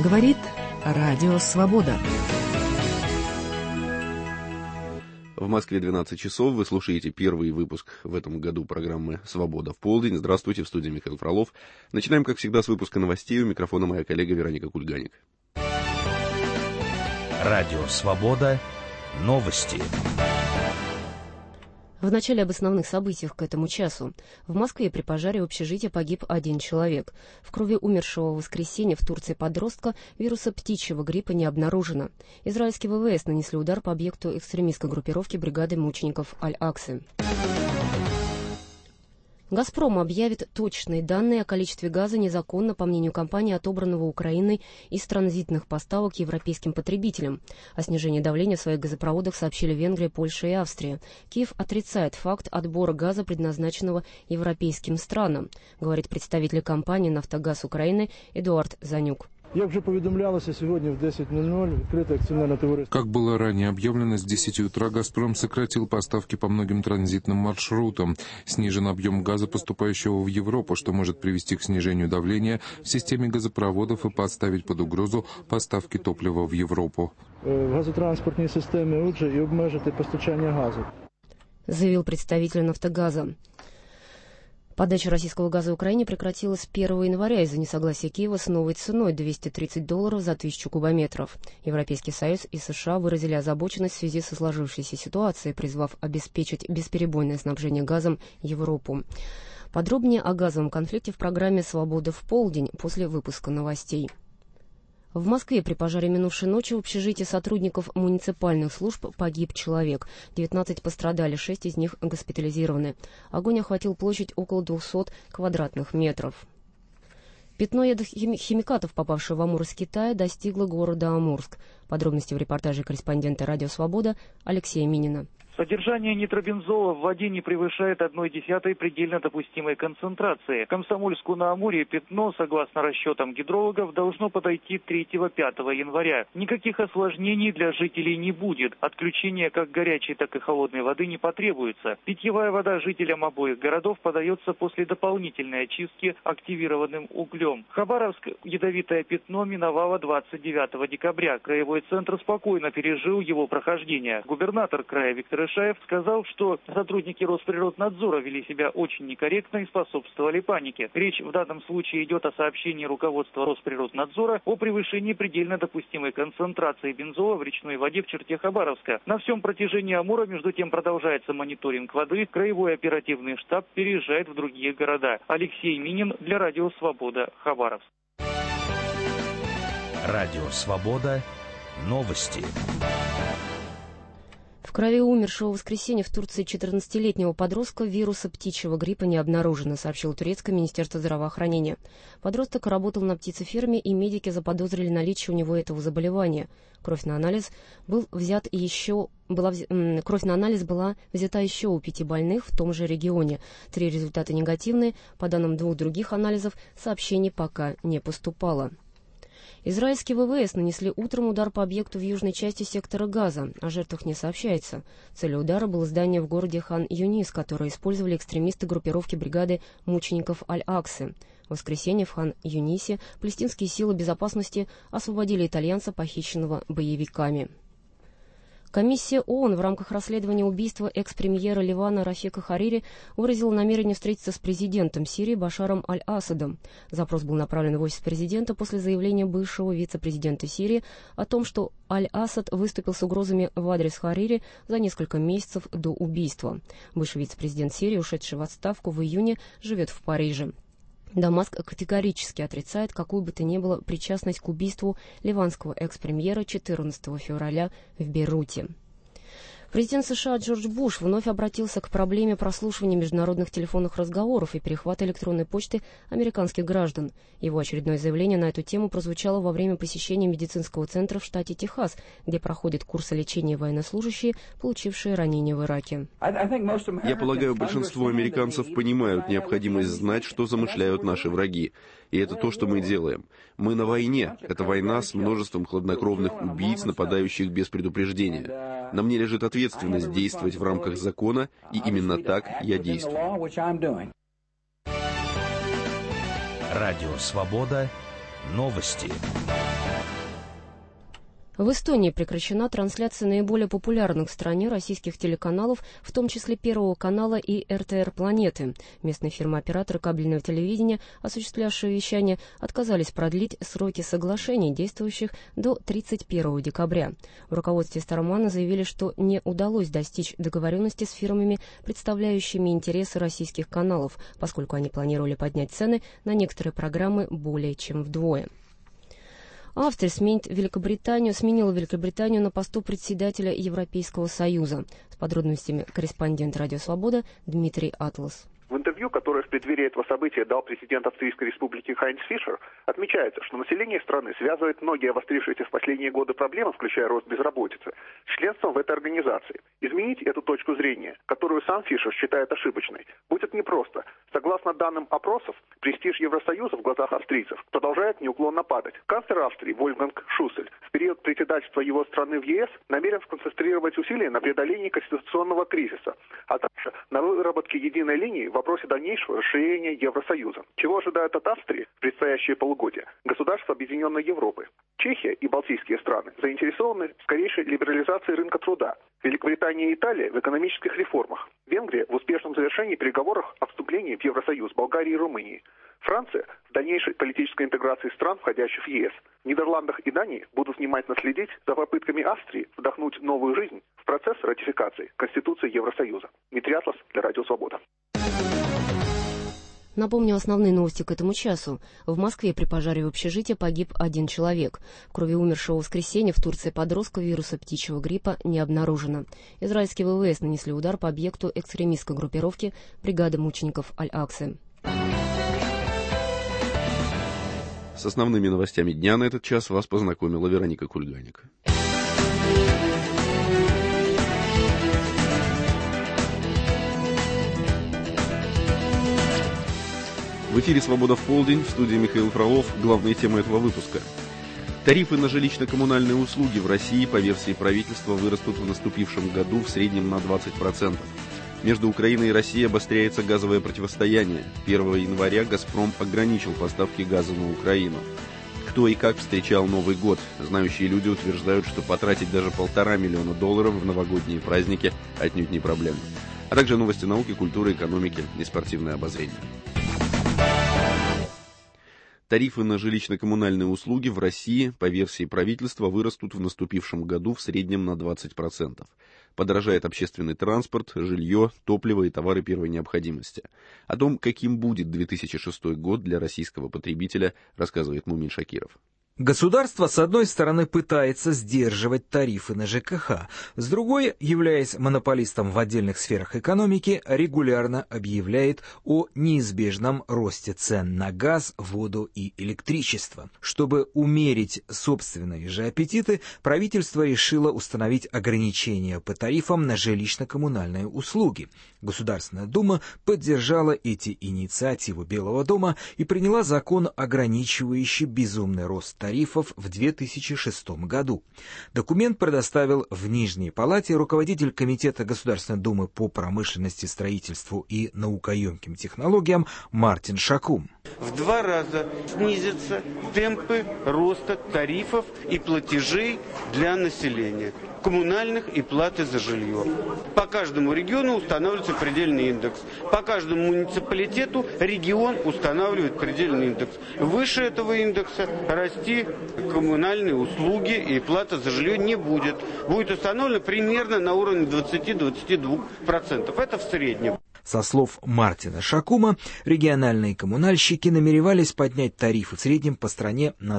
Говорит Радио Свобода. В Москве 12 часов. Вы слушаете первый выпуск в этом году программы «Свобода в полдень». Здравствуйте, в студии Михаил Фролов. Начинаем, как всегда, с выпуска новостей. У микрофона моя коллега Вероника Кульганик. Радио «Свобода». Новости. В начале об основных событиях к этому часу. В Москве при пожаре в общежитии погиб 1 человек. В крови умершего в воскресенье в Турции подростка вируса птичьего гриппа не обнаружено. Израильские ВВС нанесли удар по объекту экстремистской группировки бригады мучеников Аль-Аксы. «Газпром» объявит точные данные о количестве газа, незаконно, по мнению компании, отобранного Украиной из транзитных поставок европейским потребителям. О снижении давления в своих газопроводах сообщили Венгрия, Польша и Австрия. Киев отрицает факт отбора газа, предназначенного европейским странам, говорит представитель компании «Нафтогаз Украины» Эдуард Занюк. Як вже повідомлялося, сьогодні в 10:00 відкрите акціонерне товариство. Как было ранее объявлено, с 10 утра «Газпром» сократил поставки по многим транзитным маршрутам. Снижен объем газа, поступающего в Европу, что может привести к снижению давления в системе газопроводов и поставить под угрозу поставки топлива в Европу. В газотранспортній системі, отже, і обмежити постачання газу, заявил представитель «Нафтогаза». Подача российского газа Украине прекратилась 1 января из-за несогласия Киева с новой ценой $230 за 1000 кубометров. Европейский Союз и США выразили озабоченность в связи со сложившейся ситуацией, призвав обеспечить бесперебойное снабжение газом Европу. Подробнее о газовом конфликте в программе «Свобода в полдень» после выпуска новостей. В Москве при пожаре минувшей ночи в общежитии сотрудников муниципальных служб погиб человек. 19 пострадали, 6 из них госпитализированы. Огонь охватил площадь около 200 квадратных метров. Пятно химикатов, попавшее в Амур из Китая, достигло города Амурск. Подробности в репортаже корреспондента «Радио Свобода» Алексея Минина. Содержание нитробензола в воде не превышает 1/10 предельно допустимой концентрации. Комсомольску на Амуре пятно, согласно расчетам гидрологов, должно подойти 3-5 января. Никаких осложнений для жителей не будет. Отключение как горячей, так и холодной воды не потребуется. Питьевая вода жителям обоих городов подается после дополнительной очистки активированным углем. Хабаровск ядовитое пятно миновало 29 декабря. Краевой центр спокойно пережил его прохождение. Губернатор края Виктор Ишаев сказал, что сотрудники Росприроднадзора вели себя очень некорректно и способствовали панике. Речь в данном случае идет о сообщении руководства Росприроднадзора о превышении предельно допустимой концентрации бензола в речной воде в черте Хабаровска. На всем протяжении Амура, между тем, продолжается мониторинг воды. Краевой оперативный штаб переезжает в другие города. Алексей Минин для Радио Свобода, Хабаровск. Радио Свобода. Новости. В крови умершего в воскресенье в Турции 14-летнего подростка вируса птичьего гриппа не обнаружено, сообщило турецкое министерство здравоохранения. Подросток работал на птицеферме, и медики заподозрили наличие у него этого заболевания. Кровь на анализ была взята еще у 5 больных в том же регионе. 3 результата негативные. По данным 2 других анализов, сообщений пока не поступало. Израильские ВВС нанесли утром удар по объекту в южной части сектора Газа. О жертвах не сообщается. Целью удара было здание в городе Хан-Юнис, которое использовали экстремисты группировки бригады мучеников Аль-Аксы. В воскресенье в Хан-Юнисе палестинские силы безопасности освободили итальянца, похищенного боевиками. Комиссия ООН в рамках расследования убийства экс-премьера Ливана Рафика Харири выразила намерение встретиться с президентом Сирии Башаром Аль-Асадом. Запрос был направлен в офис президента после заявления бывшего вице-президента Сирии о том, что Аль-Асад выступил с угрозами в адрес Харири за несколько месяцев до убийства. Бывший вице-президент Сирии, ушедший в отставку в июне, живет в Париже. Дамаск категорически отрицает какую бы то ни было причастность к убийству ливанского экс-премьера 14 февраля в Бейруте. Президент США Джордж Буш вновь обратился к проблеме прослушивания международных телефонных разговоров и перехвата электронной почты американских граждан. Его очередное заявление на эту тему прозвучало во время посещения медицинского центра в штате Техас, где проходят курсы лечения военнослужащие, получившие ранения в Ираке. Я полагаю, большинство американцев понимают необходимость знать, что замышляют наши враги. И это то, что мы делаем. Мы на войне. Это война с множеством хладнокровных убийц, нападающих без предупреждения. На мне лежит ответственность действовать в рамках закона, и именно так я действую. Радио Свобода. Новости. В Эстонии прекращена трансляция наиболее популярных в стране российских телеканалов, в том числе Первого канала и РТР «Планеты». Местные фирмы-операторы кабельного телевидения, осуществлявшие вещание, отказались продлить сроки соглашений, действующих до 31 декабря. В руководстве Старомана заявили, что не удалось достичь договоренности с фирмами, представляющими интересы российских каналов, поскольку они планировали поднять цены на некоторые программы более чем вдвое. Австрия сменила Великобританию на посту председателя Европейского Союза. С подробностями корреспондент «Радио Свобода» Дмитрий Атлас. В интервью, которое в преддверии этого события дал президент Австрийской республики Хайнц Фишер, отмечается, что население страны связывает многие обострившиеся в последние годы проблемы, включая рост безработицы, с членством в этой организации. Изменить эту точку зрения, которую сам Фишер считает ошибочной, будет непросто. Согласно данным опросов, престиж Евросоюза в глазах австрийцев продолжает неуклонно падать. Канцлер Австрии Вольфганг Шуссель в период председательства его страны в ЕС намерен сконцентрировать усилия на преодолении конституционного кризиса, а также на выработке единой линии в вопросе дальнейшего расширения Евросоюза. Чего ожидают от Австрии в предстоящее полугодие государства Объединенной Европы? Чехия и Балтийские страны заинтересованы в скорейшей либерализации рынка труда. Великобритания и Италия в экономических реформах. Венгрия в успешном завершении переговоров о вступлении в Евросоюз Болгарии и Румынии. Франция в дальнейшей политической интеграции стран, входящих в ЕС. В Нидерландах и Дании будут внимательно следить за попытками Австрии вдохнуть новую жизнь в процесс ратификации Конституции Евросоюза. Дмитрий Атлас для Радио Свобода. Напомню основные новости к этому часу. В Москве при пожаре в общежитии погиб 1 человек. В крови умершего в воскресенье в Турции подростка вируса птичьего гриппа не обнаружено. Израильские ВВС нанесли удар по объекту экстремистской группировки бригады мучеников Аль-Аксы. С основными новостями дня на этот час вас познакомила Вероника Кульганик. В эфире «Свобода в полдень», в студии Михаил Фролов. Главные темы этого выпуска. Тарифы на жилищно-коммунальные услуги в России, по версии правительства, вырастут в наступившем году в среднем на 20%. Между Украиной и Россией обостряется газовое противостояние. 1 января «Газпром» ограничил поставки газа на Украину. Кто и как встречал Новый год? Знающие люди утверждают, что потратить даже $1,5 миллиона в новогодние праздники отнюдь не проблема. А также новости науки, культуры, экономики и спортивное обозрение. Тарифы на жилищно-коммунальные услуги в России, по версии правительства, вырастут в наступившем году в среднем на 20%. Подорожает общественный транспорт, жилье, топливо и товары первой необходимости. О том, каким будет 2006 год для российского потребителя, рассказывает Мумин Шакиров. Государство, с одной стороны, пытается сдерживать тарифы на ЖКХ, с другой, являясь монополистом в отдельных сферах экономики, регулярно объявляет о неизбежном росте цен на газ, воду и электричество. Чтобы умерить собственные же аппетиты, правительство решило установить ограничения по тарифам на жилищно-коммунальные услуги. Государственная Дума поддержала эти инициативы Белого дома и приняла закон, ограничивающий безумный рост тарифов в 2006 году. Документ предоставил в Нижней Палате руководитель Комитета Государственной Думы по промышленности, строительству и наукоемким технологиям Мартин Шакум. В 2 раза снизятся темпы роста тарифов и платежей для населения, коммунальных и платы за жилье. По каждому региону устанавливается предельный индекс. По каждому муниципалитету регион устанавливает предельный индекс. Выше этого индекса расти коммунальные услуги и плата за жилье не будет. Будет установлено примерно на уровне 20-22%. Это в среднем. Со слов Мартина Шакума, региональные коммунальщики намеревались поднять тарифы в среднем по стране на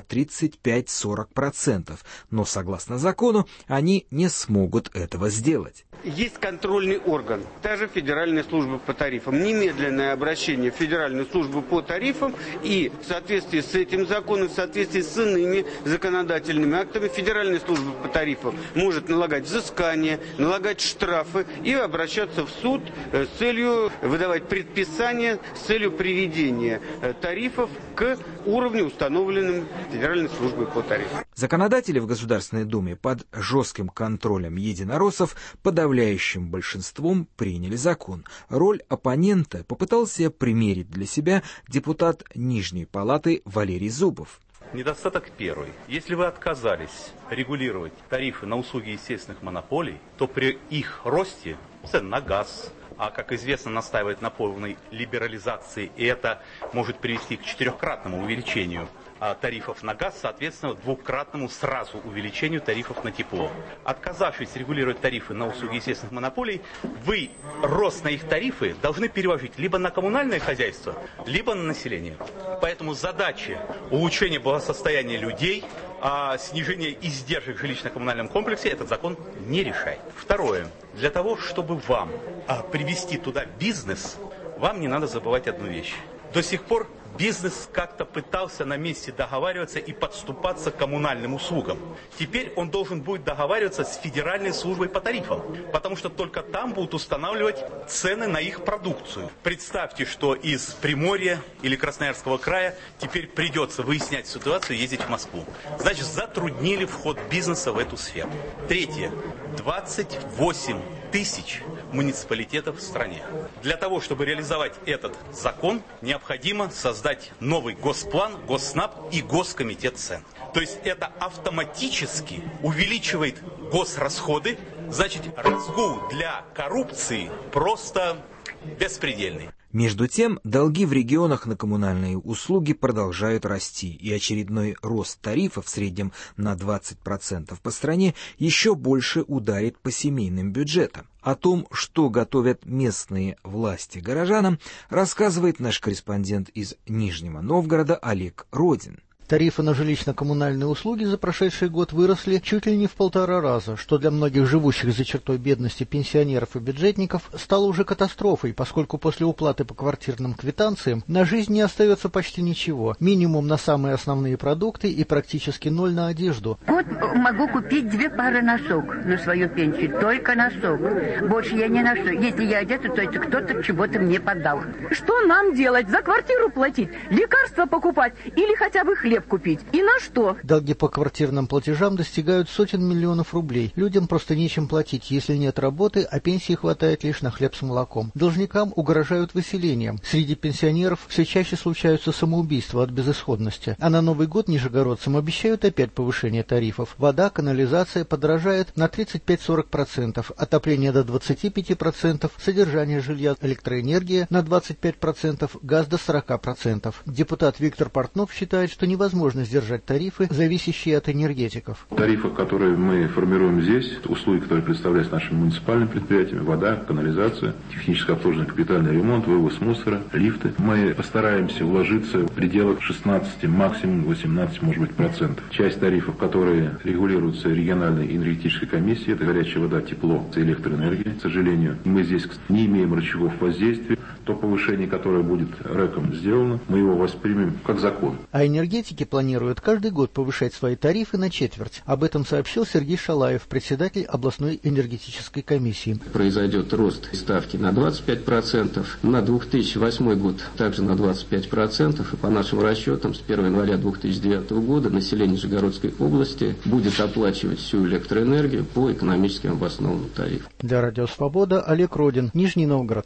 35-40%, но, согласно закону, они не смогут этого сделать. Есть контрольный орган, та же Федеральная служба по тарифам. Немедленное обращение в Федеральную службу по тарифам и в соответствии с этим законом, в соответствии с иными законодательными актами, Федеральная служба по тарифам может налагать взыскания, налагать штрафы и обращаться в суд с целью выдавать предписания, с целью приведения тарифов к уровню, установленным Федеральной службой по тарифам. Законодатели в Государственной Думе под жестким контролем единороссов подавляющим большинством приняли закон. Роль оппонента попытался примерить для себя депутат Нижней Палаты Валерий Зубов. Недостаток первый. Если вы отказались регулировать тарифы на услуги естественных монополий, то при их росте цен на газ, а, как известно, настаивает на полной либерализации, и это может привести к 4-кратному увеличению тарифов на газ, соответственно, 2-кратному сразу увеличению тарифов на тепло. Отказавшись регулировать тарифы на услуги естественных монополий, вы рост на их тарифы должны переложить либо на коммунальное хозяйство, либо на население. Поэтому задачи улучшения благосостояния людей, снижение издержек в жилищно-коммунальном комплексе этот закон не решает. Второе. Для того, чтобы вам привести туда бизнес, вам не надо забывать одну вещь. До сих пор бизнес как-то пытался на месте договариваться и подступаться к коммунальным услугам. Теперь он должен будет договариваться с Федеральной службой по тарифам, потому что только там будут устанавливать цены на их продукцию. Представьте, что из Приморья или Красноярского края теперь придется выяснять ситуацию и ездить в Москву. Значит, затруднили вход бизнеса в эту сферу. Третье. 28 тысяч муниципалитетов в стране. Для того, чтобы реализовать этот закон, необходимо создать новый госплан, Госснаб и Госкомитет цен. То есть это автоматически увеличивает госрасходы, значит, разгул для коррупции просто беспредельный. Между тем, долги в регионах на коммунальные услуги продолжают расти, и очередной рост тарифов в среднем на 20% по стране еще больше ударит по семейным бюджетам. О том, что готовят местные власти горожанам, рассказывает наш корреспондент из Нижнего Новгорода Олег Родин. Тарифы на жилищно-коммунальные услуги за прошедший год выросли чуть ли не в 1,5 раза, что для многих живущих за чертой бедности пенсионеров и бюджетников стало уже катастрофой, поскольку после уплаты по квартирным квитанциям на жизнь не остается почти ничего. Минимум на самые основные продукты и практически ноль на одежду. Вот могу купить 2 пары носок на свою пенсию, только носок. Больше я не ношу. Если я одета, то это кто-то чего-то мне подал. Что нам делать? За квартиру платить? Лекарства покупать? Или хотя бы хлеб купить? И на что? Долги по квартирным платежам достигают сотен миллионов рублей. Людям просто нечем платить, если нет работы, а пенсии хватает лишь на хлеб с молоком. Должникам угрожают выселением. Среди пенсионеров все чаще случаются самоубийства от безысходности. А на Новый год нижегородцам обещают опять повышение тарифов. Вода, канализация подорожает на 35-40%, отопление до 25%, содержание жилья, электроэнергия на 25%, газ до 40%. Депутат Виктор Портнов считает, что невозможно сдержать тарифы, зависящие от энергетиков. Тарифы, которые мы формируем здесь, услуги, которые представляются нашими муниципальными предприятиями, вода, канализация, техническое обслуживание, капитальный ремонт, вывоз мусора, лифты. Мы постараемся вложиться в пределах 16, максимум 18, может быть, процентов. Часть тарифов, которые регулируются региональной энергетической комиссией, это горячая вода, тепло, электроэнергия. К сожалению, мы здесь не имеем рычагов воздействия. То повышение, которое будет РЭКом сделано, мы его воспримем как закон. А энергетики планируют каждый год повышать свои тарифы на четверть. Об этом сообщил Сергей Шалаев, председатель областной энергетической комиссии. Произойдет рост ставки на 25%, на 2008 год также на 25%, и по нашим расчетам с 1 января 2009 года население Нижегородской области будет оплачивать всю электроэнергию по экономически обоснованному тарифу. Для Радио Свобода Олег Родин, Нижний Новгород.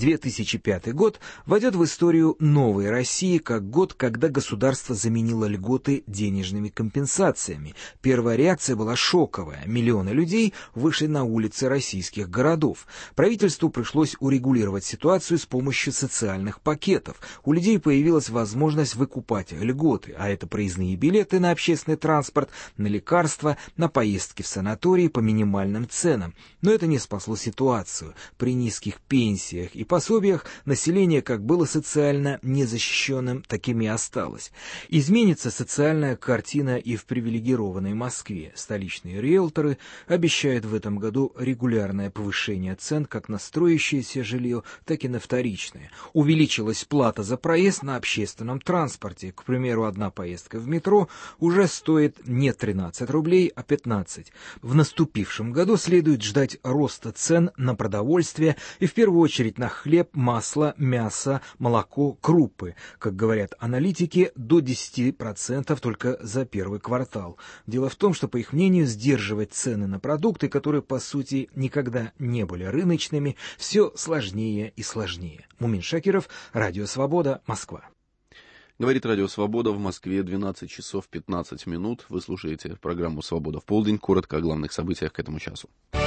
2005 год войдет в историю новой России как год, когда государство заменило льготы денежными компенсациями. Первая реакция была шоковая. Миллионы людей вышли на улицы российских городов. Правительству пришлось урегулировать ситуацию с помощью социальных пакетов. У людей появилась возможность выкупать льготы, а это проездные билеты на общественный транспорт, на лекарства, на поездки в санатории по минимальным ценам. Но это не спасло ситуацию. При низких пенсиях и пособиях население как было социально незащищенным, таким и осталось. Изменится социальная картина и в привилегированной Москве. Столичные риэлторы обещают в этом году регулярное повышение цен как на строящееся жилье, так и на вторичное. Увеличилась плата за проезд на общественном транспорте. К примеру, одна поездка в метро уже стоит не 13 рублей, а 15. В наступившем году следует ждать роста цен на продовольствие и в первую очередь на хлеб, масло, мясо, молоко, крупы. Как говорят аналитики, до 10% только за первый квартал. Дело в том, что, по их мнению, сдерживать цены на продукты, которые, по сути, никогда не были рыночными, все сложнее и сложнее. Мумин Шакиров, Радио Свобода, Москва. Говорит Радио Свобода, в Москве 12 часов 15 минут. Вы слушаете программу «Свобода в полдень». Коротко о главных событиях к этому часу.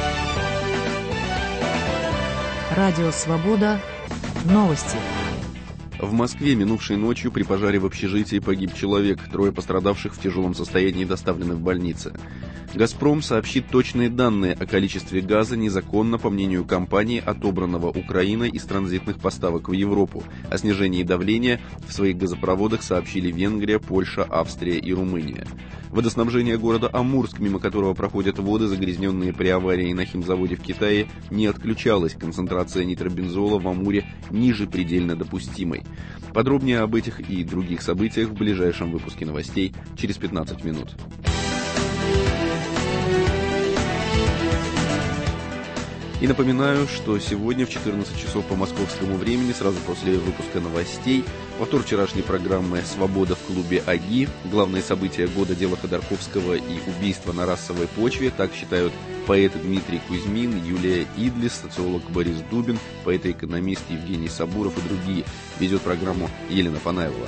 Радио Свобода. Новости. В Москве минувшей ночью при пожаре в общежитии погиб человек. 3 пострадавших в тяжелом состоянии доставлены в больницы. «Газпром» сообщит точные данные о количестве газа, незаконно, по мнению компании, отобранного Украиной из транзитных поставок в Европу. О снижении давления в своих газопроводах сообщили Венгрия, Польша, Австрия и Румыния. Водоснабжение города Амурск, мимо которого проходят воды, загрязненные при аварии на химзаводе в Китае, не отключалось. Концентрация нитробензола в Амуре ниже предельно допустимой. Подробнее об этих и других событиях в ближайшем выпуске новостей через 15 минут. И напоминаю, что сегодня в 14 часов по московскому времени, сразу после выпуска новостей, повтор вчерашней программы «Свобода» в клубе АГИ, главные события года — дело Ходорковского и убийство на расовой почве, так считают поэт Дмитрий Кузьмин, Юлия Идлис, социолог Борис Дубин, поэт-экономист Евгений Сабуров и другие. Ведет программу Елена Панаева.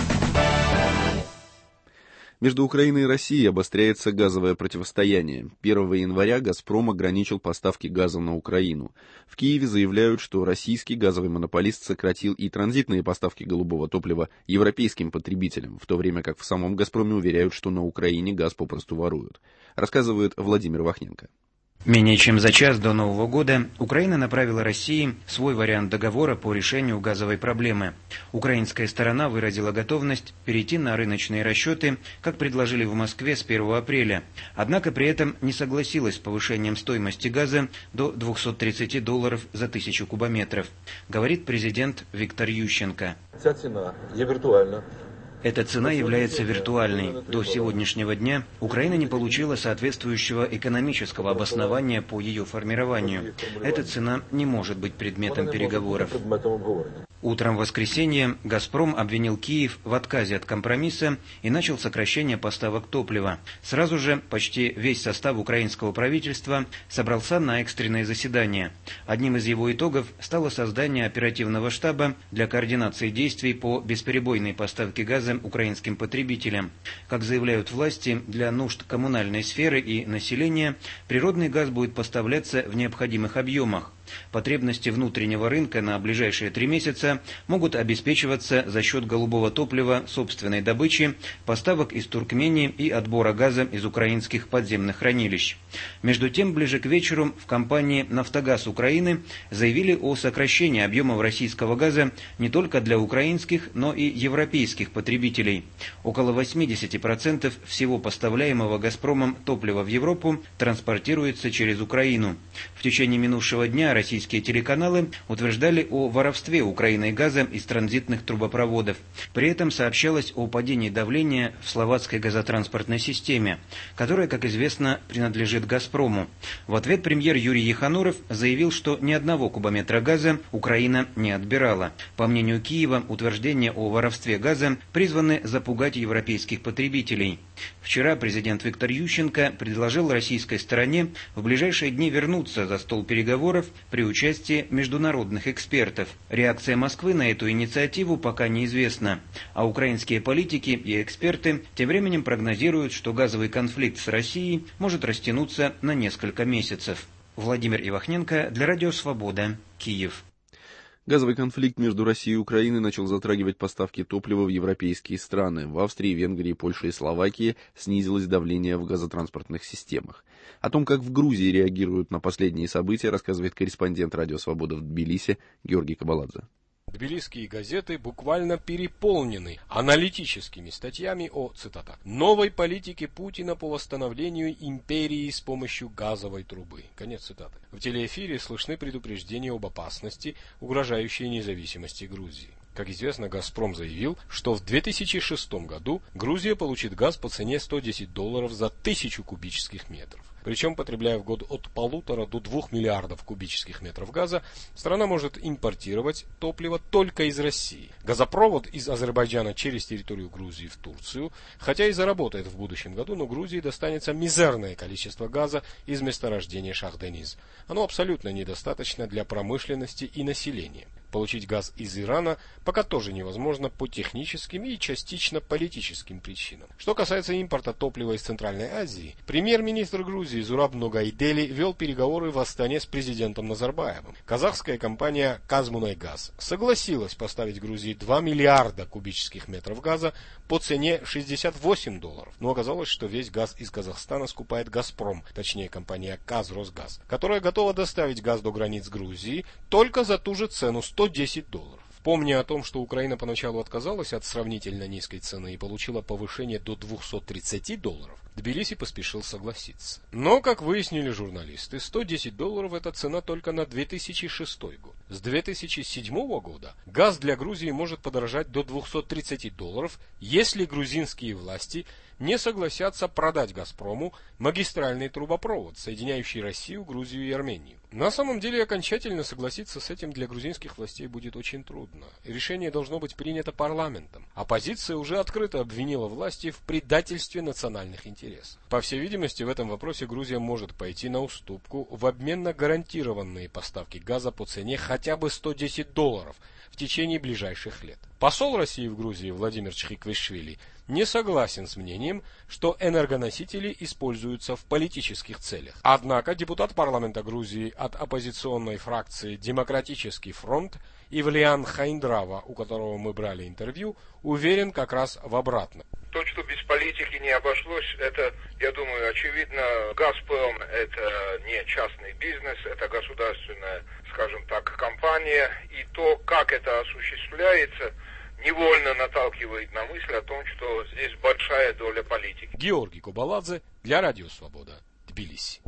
Между Украиной и Россией обостряется газовое противостояние. 1 января «Газпром» ограничил поставки газа на Украину. В Киеве заявляют, что российский газовый монополист сократил и транзитные поставки голубого топлива европейским потребителям, в то время как в самом «Газпроме» уверяют, что на Украине газ попросту воруют. Рассказывает Владимир Вахненко. Менее чем за час до Нового года Украина направила России свой вариант договора по решению газовой проблемы. Украинская сторона выразила готовность перейти на рыночные расчеты, как предложили в Москве с 1 апреля. Однако при этом не согласилась с повышением стоимости газа до $230 за 1000 кубометров, говорит президент Виктор Ющенко. Ця ціна є віртуальна. Эта цена является виртуальной. До сегодняшнего дня Украина не получила соответствующего экономического обоснования по ее формированию. Эта цена не может быть предметом переговоров. Утром в воскресенье «Газпром» обвинил Киев в отказе от компромисса и начал сокращение поставок топлива. Сразу же почти весь состав украинского правительства собрался на экстренное заседание. Одним из его итогов стало создание оперативного штаба для координации действий по бесперебойной поставке газа украинским потребителям. Как заявляют власти, для нужд коммунальной сферы и населения природный газ будет поставляться в необходимых объемах. Потребности внутреннего рынка на ближайшие 3 месяца могут обеспечиваться за счет голубого топлива, собственной добычи, поставок из Туркмении и отбора газа из украинских подземных хранилищ. Между тем, ближе к вечеру в компании «Нафтогаз Украины» заявили о сокращении объемов российского газа не только для украинских, но и европейских потребителей. Около 80% всего поставляемого «Газпромом» топлива в Европу транспортируется через Украину. В течение минувшего дня российские телеканалы утверждали о воровстве Украиной газа из транзитных трубопроводов. При этом сообщалось о падении давления в словацкой газотранспортной системе, которая, как известно, принадлежит «Газпрому». В ответ премьер Юрий Ехануров заявил, что ни одного кубометра газа Украина не отбирала. По мнению Киева, утверждения о воровстве газа призваны запугать европейских потребителей. Вчера президент Виктор Ющенко предложил российской стороне в ближайшие дни вернуться за стол переговоров при участии международных экспертов. Реакция Москвы на эту инициативу пока неизвестна, а украинские политики и эксперты тем временем прогнозируют, что газовый конфликт с Россией может растянуться на несколько месяцев. Владимир Ивахненко для Радио Свобода, Киев. Газовый конфликт между Россией и Украиной начал затрагивать поставки топлива в европейские страны. В Австрии, Венгрии, Польше и Словакии снизилось давление в газотранспортных системах. О том, как в Грузии реагируют на последние события, рассказывает корреспондент Радио Свобода в Тбилиси Георгий Кабаладзе. Тбилисские газеты буквально переполнены аналитическими статьями о, цитата, «новой политике Путина по восстановлению империи с помощью газовой трубы». Конец цитаты. В телеэфире слышны предупреждения об опасности, угрожающей независимости Грузии. Как известно, «Газпром» заявил, что в 2006 году Грузия получит газ по цене $110 за 1000 кубических метров. Причем, потребляя в год от 1,5 до 2 миллиардов кубических метров газа, страна может импортировать топливо только из России. Газопровод из Азербайджана через территорию Грузии в Турцию, хотя и заработает в будущем году, но Грузии достанется мизерное количество газа из месторождения Шах-Дениз. Оно абсолютно недостаточно для промышленности и населения. Получить газ из Ирана пока тоже невозможно по техническим и частично политическим причинам. Что касается импорта топлива из Центральной Азии, премьер-министр Грузии Зураб Ногайдели вел переговоры в Астане с президентом Назарбаевым. Казахская компания «Казмунайгаз» согласилась поставить Грузии 2 миллиарда кубических метров газа по цене $68, но оказалось, что весь газ из Казахстана скупает «Газпром», точнее компания «Казросгаз», которая готова доставить газ до границ Грузии только за ту же цену $110. Помня о том, что Украина поначалу отказалась от сравнительно низкой цены и получила повышение до $230, Тбилиси поспешил согласиться. Но, как выяснили журналисты, $110 это цена только на 2006 год. С 2007 года газ для Грузии может подорожать до $230, если грузинские власти не согласятся продать «Газпрому» магистральный трубопровод, соединяющий Россию, Грузию и Армению. На самом деле, окончательно согласиться с этим для грузинских властей будет очень трудно. Решение должно быть принято парламентом. Оппозиция уже открыто обвинила власти в предательстве национальных интересов. По всей видимости, в этом вопросе Грузия может пойти на уступку в обмен на гарантированные поставки газа по цене хотя бы $110 в течение ближайших лет. Посол России в Грузии Владимир Чхиквишвили не согласен с мнением, что энергоносители используются в политических целях. Однако депутат парламента Грузии от оппозиционной фракции «Демократический фронт» Ивлиан Хайндрава, у которого мы брали интервью, уверен как раз в обратном. То, что без политики не обошлось, это, я думаю, очевидно. «Газпром» — это не частный бизнес, это государственная, скажем так, компания. И то, как это осуществляется, невольно наталкивает на мысль о том, что здесь большая доля политики. Георгий Кубаладзе для Радио Свобода, Тбилиси.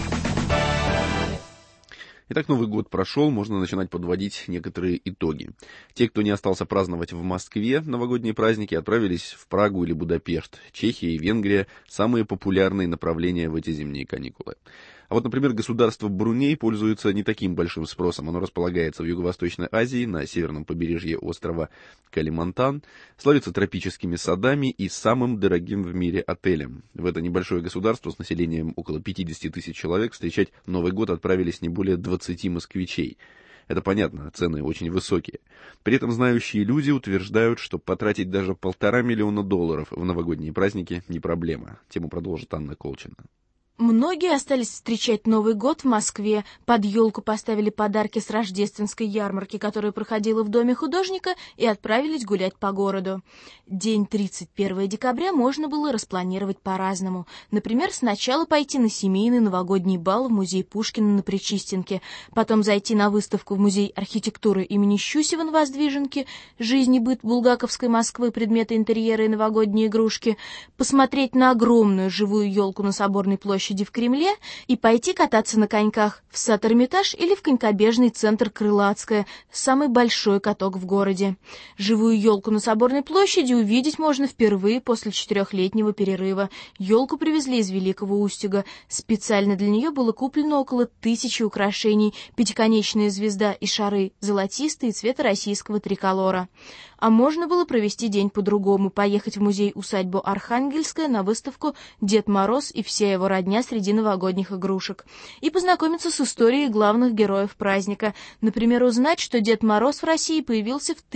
Итак, Новый год прошел, можно начинать подводить некоторые итоги. Те, кто не остался праздновать в Москве новогодние праздники, отправились в Прагу или Будапешт. Чехия и Венгрия – самые популярные направления в эти зимние каникулы. А вот, например, государство Бруней пользуется не таким большим спросом. Оно располагается в Юго-Восточной Азии, на северном побережье острова Калимантан, славится тропическими садами и самым дорогим в мире отелем. В это небольшое государство с населением около 50 тысяч человек встречать Новый год отправились не более 20 москвичей. Это понятно, цены очень высокие. При этом знающие люди утверждают, что потратить даже $1,5 миллиона в новогодние праздники не проблема. Тему продолжит Анна Колчина. Многие остались встречать Новый год в Москве. Под елку поставили подарки с рождественской ярмарки, которая проходила в Доме художника, и отправились гулять по городу. День 31 декабря можно было распланировать по-разному. Например, сначала пойти на семейный новогодний бал в музей Пушкина на Пречистенке, потом зайти на выставку в музей архитектуры имени Щусева на Воздвиженке, жизнь и быт булгаковской Москвы, предметы интерьера и новогодние игрушки, посмотреть на огромную живую елку на Соборной площади в Кремле и пойти кататься на коньках в сад Эрмитаж или в конькобежный центр Крылатское, самый большой каток в городе. Живую елку на Соборной площади увидеть можно впервые после 4-летнего перерыва. Елку привезли из Великого Устюга. Специально для нее было куплено около 1000 украшений, пятиконечная звезда и шары, золотистые цвета российского триколора. А можно было провести день по-другому, поехать в музей-усадьбу Архангельская на выставку «Дед Мороз и вся его родня среди новогодних игрушек» и познакомиться с историей главных героев праздника, например, узнать, что Дед Мороз в России появился в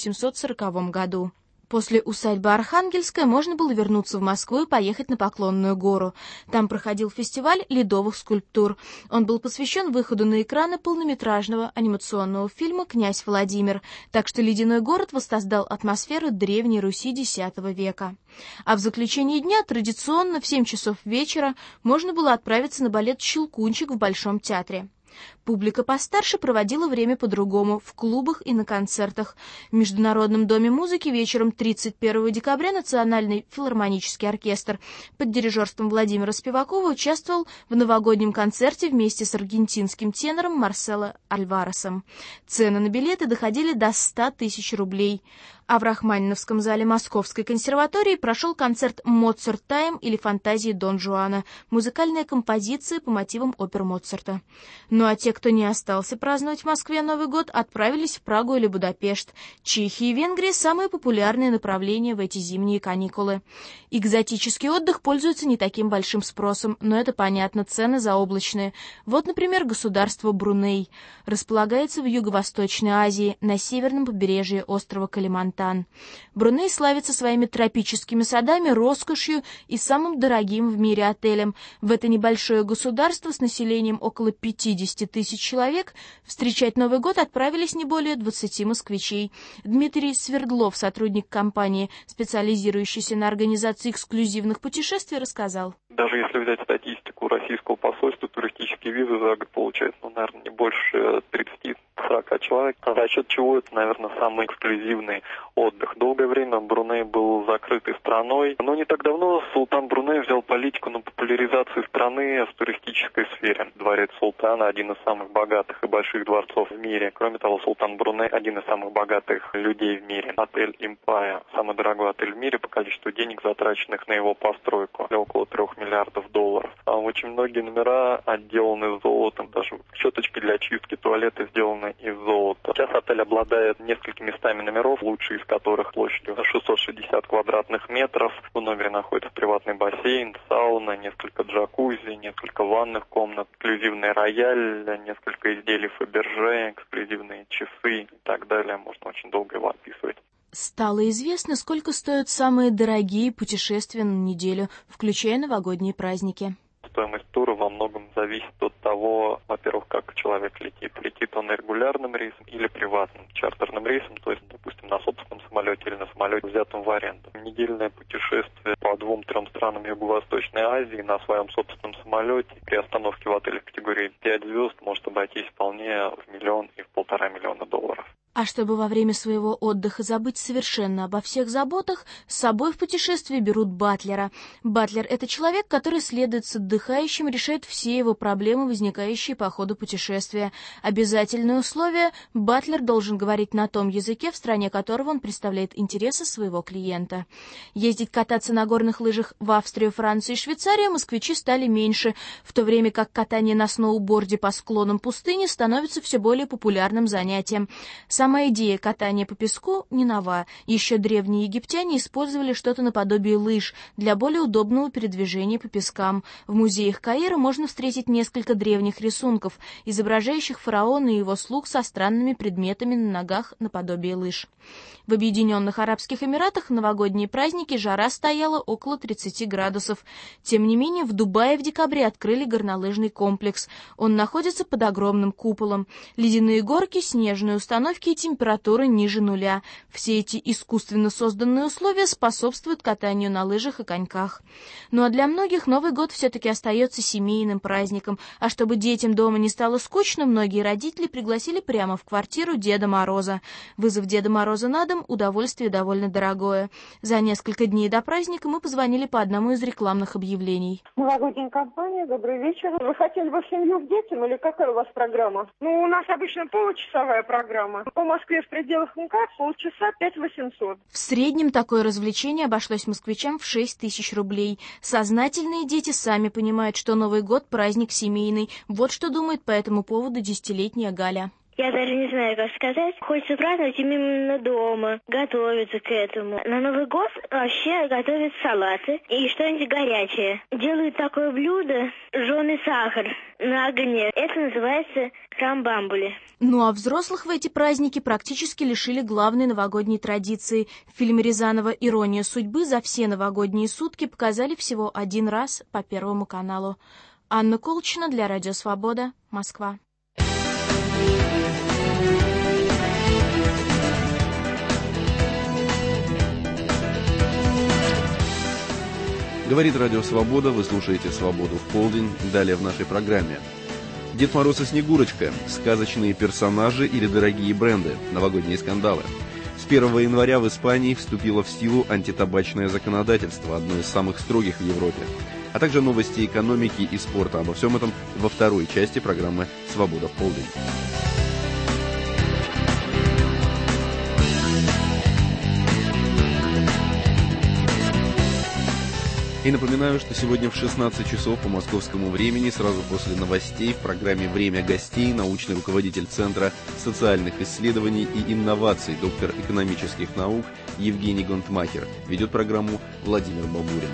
1840 году. После усадьбы Архангельская можно было вернуться в Москву и поехать на Поклонную гору. Там проходил фестиваль ледовых скульптур. Он был посвящен выходу на экраны полнометражного анимационного фильма «Князь Владимир», так что ледяной город воссоздал атмосферу Древней Руси X века. А в заключении дня традиционно в 7 часов вечера можно было отправиться на балет «Щелкунчик» в Большом театре. Публика постарше проводила время по-другому, в клубах и на концертах. В Международном доме музыки вечером 31 декабря Национальный филармонический оркестр под дирижерством Владимира Спивакова участвовал в новогоднем концерте вместе с аргентинским тенором Марсело Альваресом. Цены на билеты доходили до 100 000 рублей. А в Рахманиновском зале Московской консерватории прошел концерт «Моцарт Тайм» или «Фантазии Дон Жуана», музыкальная композиция по мотивам опер Моцарта. Ну а те, кто не остался праздновать в Москве Новый год, отправились в Прагу или Будапешт. Чехия и Венгрия – самые популярные направления в эти зимние каникулы. Экзотический отдых пользуется не таким большим спросом, но это понятно, цены заоблачные. Вот, например, государство Бруней. Располагается в Юго-Восточной Азии, на северном побережье острова Калимантан. Бруней славится своими тропическими садами, роскошью и самым дорогим в мире отелем. В это небольшое государство с населением около 50 тысяч человек встречать Новый год отправились не более 20 москвичей. Дмитрий Свердлов, сотрудник компании, специализирующийся на организации эксклюзивных путешествий, рассказал. Даже если взять статистику российского посольства, туристические визы за год получают, наверное, не больше 30-40 человек, за счет чего это, наверное, самый эксклюзивный отдых. Долгое время Бруней был закрытой страной, но не так давно султан Бруней взял политику на популяризацию страны в туристической сфере. Дворец султана – один из самых богатых и больших дворцов в мире. Кроме того, султан Бруней – один из самых богатых людей в мире. Отель «Импая» – самый дорогой отель в мире по количеству денег, затраченных на его постройку, около 3 миллиардов долларов. А очень многие номера отделаны золотом, даже щеточки для чистки туалета сделаны из золота. Сейчас отель обладает несколькими стами номеров, лучшие из которых площадью 660 квадратных метров. В номере находится приватный бассейн, сауна, несколько джакузи, несколько ванных комнат, эксклюзивный рояль, несколько изделий Фаберже, эксклюзивные часы и так далее. Можно очень долго его описывать. Стало известно, сколько стоят самые дорогие путешествия на неделю, включая новогодние праздники. Стоимость тура во многом зависит от того, во-первых, как человек летит. Летит он регулярным рейсом или приватным, чартерным рейсом, то есть, допустим, на собственном самолете или на самолете, взятом в аренду. Недельное путешествие по 2-3 странам Юго-Восточной Азии на своем собственном самолете при остановке в отеле в категории 5 звезд может обойтись вполне в 1 миллион и в 1,5 миллиона долларов. А чтобы во время своего отдыха забыть совершенно обо всех заботах, с собой в путешествие берут батлера. Батлер — это человек, который следует с отдыхающим, решает все его проблемы, возникающие по ходу путешествия. Обязательное условие — батлер должен говорить на том языке, в стране которого он представляет интересы своего клиента. Ездить кататься на горных лыжах в Австрию, Францию и Швейцарию москвичи стали меньше, в то время как катание на сноуборде по склонам пустыни становится все более популярным занятием. Сама идея катания по песку не нова. Еще древние египтяне использовали что-то наподобие лыж для более удобного передвижения по пескам. В музеях Каира можно встретить несколько древних рисунков, изображающих фараона и его слуг со странными предметами на ногах наподобие лыж. В Объединенных Арабских Эмиратах в новогодние праздники жара стояла около 30 градусов. Тем не менее, в Дубае в декабре открыли горнолыжный комплекс. Он находится под огромным куполом. Ледяные горки, снежные установки и температура ниже нуля. Все эти искусственно созданные условия способствуют катанию на лыжах и коньках. Ну а для многих Новый год все-таки остается семейным праздником. А чтобы детям дома не стало скучно, многие родители пригласили прямо в квартиру Деда Мороза. Вызов Деда Мороза на дом — удовольствие довольно дорогое. За несколько дней до праздника мы позвонили по одному из рекламных объявлений. Новогодняя компания, добрый вечер. Вы хотели бы семью к детям или какая у вас программа? Ну, у нас обычно получасовая программа. По Москве в пределах МКАД полчаса 5800. В среднем такое развлечение обошлось москвичам в 6 тысяч рублей. Сознательные дети сами понимают, что Новый год — праздник семейный. Вот что думает по этому поводу 10-летняя Галя. Я даже не знаю, как сказать. Хочется праздновать именно дома, готовиться к этому. На Новый год вообще готовят салаты и что-нибудь горячее. Делают такое блюдо — жженый сахар на огне. Это называется крамбамбули. Ну а взрослых в эти праздники практически лишили главной новогодней традиции. В фильме Рязанова «Ирония судьбы» за все новогодние сутки показали всего один раз по Первому каналу. Анна Колчина для Радио Свобода, Москва. Говорит Радио Свобода, вы слушаете «Свободу в полдень». Далее в нашей программе. Дед Мороз и Снегурочка, сказочные персонажи или дорогие бренды, новогодние скандалы. С 1 января в Испании вступило в силу антитабачное законодательство, одно из самых строгих в Европе. А также новости экономики и спорта. Обо всем этом во второй части программы «Свобода в полдень». И напоминаю, что сегодня в 16 часов по московскому времени, сразу после новостей, в программе «Время гостей» научный руководитель Центра социальных исследований и инноваций, доктор экономических наук Евгений Гонтмахер. Ведет программу Владимир Бабурин.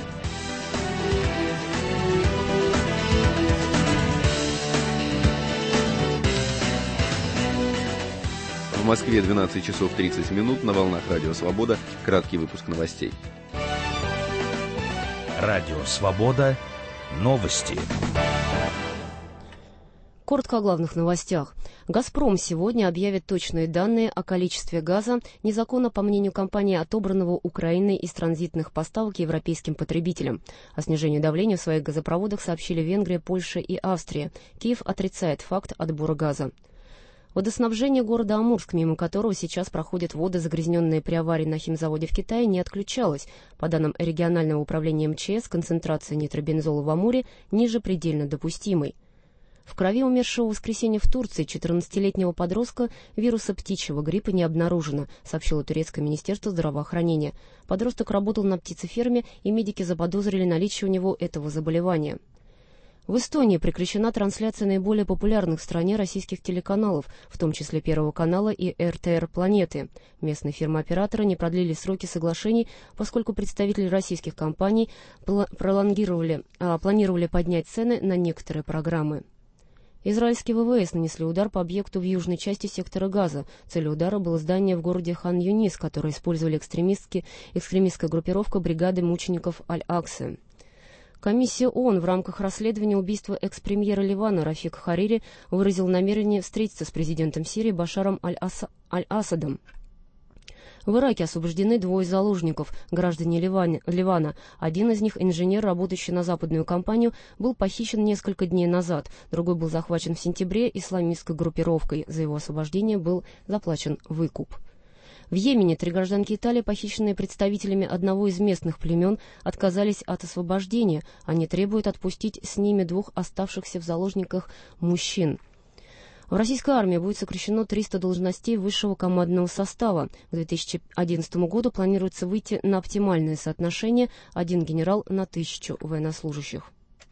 В Москве 12 часов 30 минут, на волнах Радио Свобода. Краткий выпуск новостей. Радио Свобода. Новости. Коротко о главных новостях. «Газпром» сегодня объявит точные данные о количестве газа, незаконно, по мнению компании, отобранного Украиной из транзитных поставок европейским потребителям. О снижении давления в своих газопроводах сообщили Венгрия, Польша и Австрия. Киев отрицает факт отбора газа. Водоснабжение города Амурск, мимо которого сейчас проходят воды, загрязненные при аварии на химзаводе в Китае, не отключалось. По данным регионального управления МЧС, концентрация нитробензола в Амуре ниже предельно допустимой. В крови умершего в воскресенье в Турции 14-летнего подростка вируса птичьего гриппа не обнаружено, сообщило турецкое министерство здравоохранения. Подросток работал на птицеферме, и медики заподозрили наличие у него этого заболевания. В Эстонии прекращена трансляция наиболее популярных в стране российских телеканалов, в том числе Первого канала и РТР «Планеты». Местные фирмы-операторы не продлили сроки соглашений, поскольку представители российских компаний планировали поднять цены на некоторые программы. Израильские ВВС нанесли удар по объекту в южной части сектора Газа. Целью удара было здание в городе Хан-Юнис, которое использовали экстремистская группировка бригады мучеников Аль-Аксы. Комиссия ООН в рамках расследования убийства экс-премьера Ливана Рафика Харири выразила намерение встретиться с президентом Сирии Башаром Аль-Асадом. В Ираке освобождены двое заложников, граждане Ливана. Один из них, инженер, работающий на западную компанию, был похищен несколько дней назад. Другой был захвачен в сентябре исламистской группировкой. За его освобождение был заплачен выкуп. В Йемене 3 гражданки Италии, похищенные представителями одного из местных племен, отказались от освобождения. Они требуют отпустить с ними 2 оставшихся в заложниках мужчин. В российской армии будет сокращено 300 должностей высшего командного состава. К 2011 году планируется выйти на оптимальное соотношение 1 генерал на 1000 военнослужащих.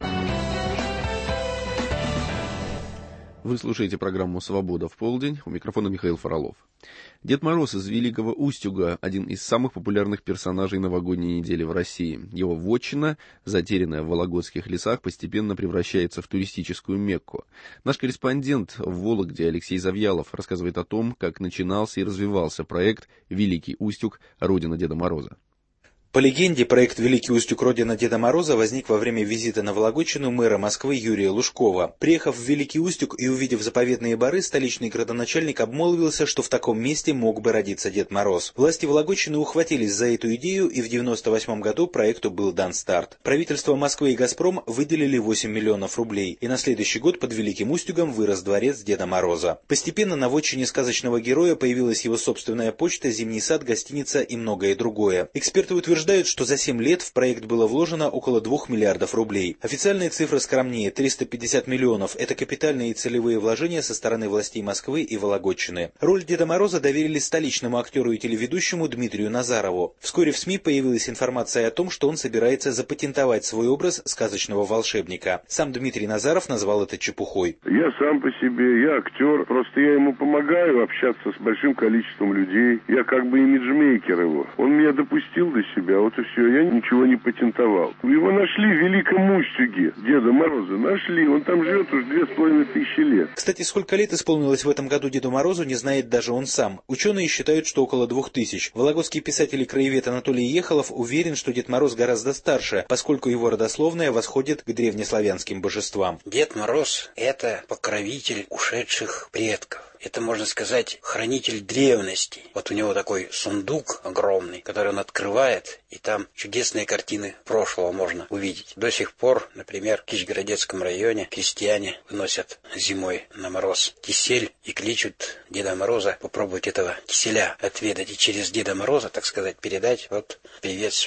Вы слушаете программу «Свобода в полдень». У микрофона Михаил Фролов. Дед Мороз из Великого Устюга – один из самых популярных персонажей новогодней недели в России. Его вотчина, затерянная в вологодских лесах, постепенно превращается в туристическую Мекку. Наш корреспондент в Вологде Алексей Завьялов рассказывает о том, как начинался и развивался проект «Великий Устюг. Родина Деда Мороза». По легенде, проект «Великий Устюг. Родина Деда Мороза» возник во время визита на Вологодчину мэра Москвы Юрия Лужкова. Приехав в Великий Устюг и увидев заповедные бары, столичный градоначальник обмолвился, что в таком месте мог бы родиться Дед Мороз. Власти Вологодчины ухватились за эту идею, и в 1998 году проекту был дан старт. Правительство Москвы и «Газпром» выделили 8 миллионов рублей, и на следующий год под Великим Устюгом вырос дворец Деда Мороза. Постепенно на вотчине сказочного героя появилась его собственная почта, зимний сад, гостиница и многое другое. Эксперты утверждают, что за 7 лет в проект было вложено около 2 миллиардов рублей. Официальные цифры скромнее – 350 миллионов. Это капитальные и целевые вложения со стороны властей Москвы и Вологодчины. Роль Деда Мороза доверили столичному актеру и телеведущему Дмитрию Назарову. Вскоре в СМИ появилась информация о том, что он собирается запатентовать свой образ сказочного волшебника. Сам Дмитрий Назаров назвал это чепухой. Я сам по себе, я актер, просто я ему помогаю общаться с большим количеством людей. Я как бы имиджмейкер его. Он меня допустил до себя. Вот и все, я ничего не патентовал. Его нашли в Великом Устюге, Деда Мороза. Нашли, он там живет уже 2500 лет. Кстати, сколько лет исполнилось в этом году Деду Морозу, не знает даже он сам. Ученые считают, что около 2000. Вологодский писатель и краевед Анатолий Ехолов уверен, что Дед Мороз гораздо старше, поскольку его родословная восходит к древнеславянским божествам. Дед Мороз – это покровитель ушедших предков. Это, можно сказать, хранитель древности. Вот у него такой сундук огромный, который он открывает, и там чудесные картины прошлого можно увидеть. До сих пор, например, в Кичгородецком районе крестьяне выносят зимой на мороз кисель и кличут Деда Мороза попробовать этого киселя отведать и через Деда Мороза, так сказать, передать вот привет своим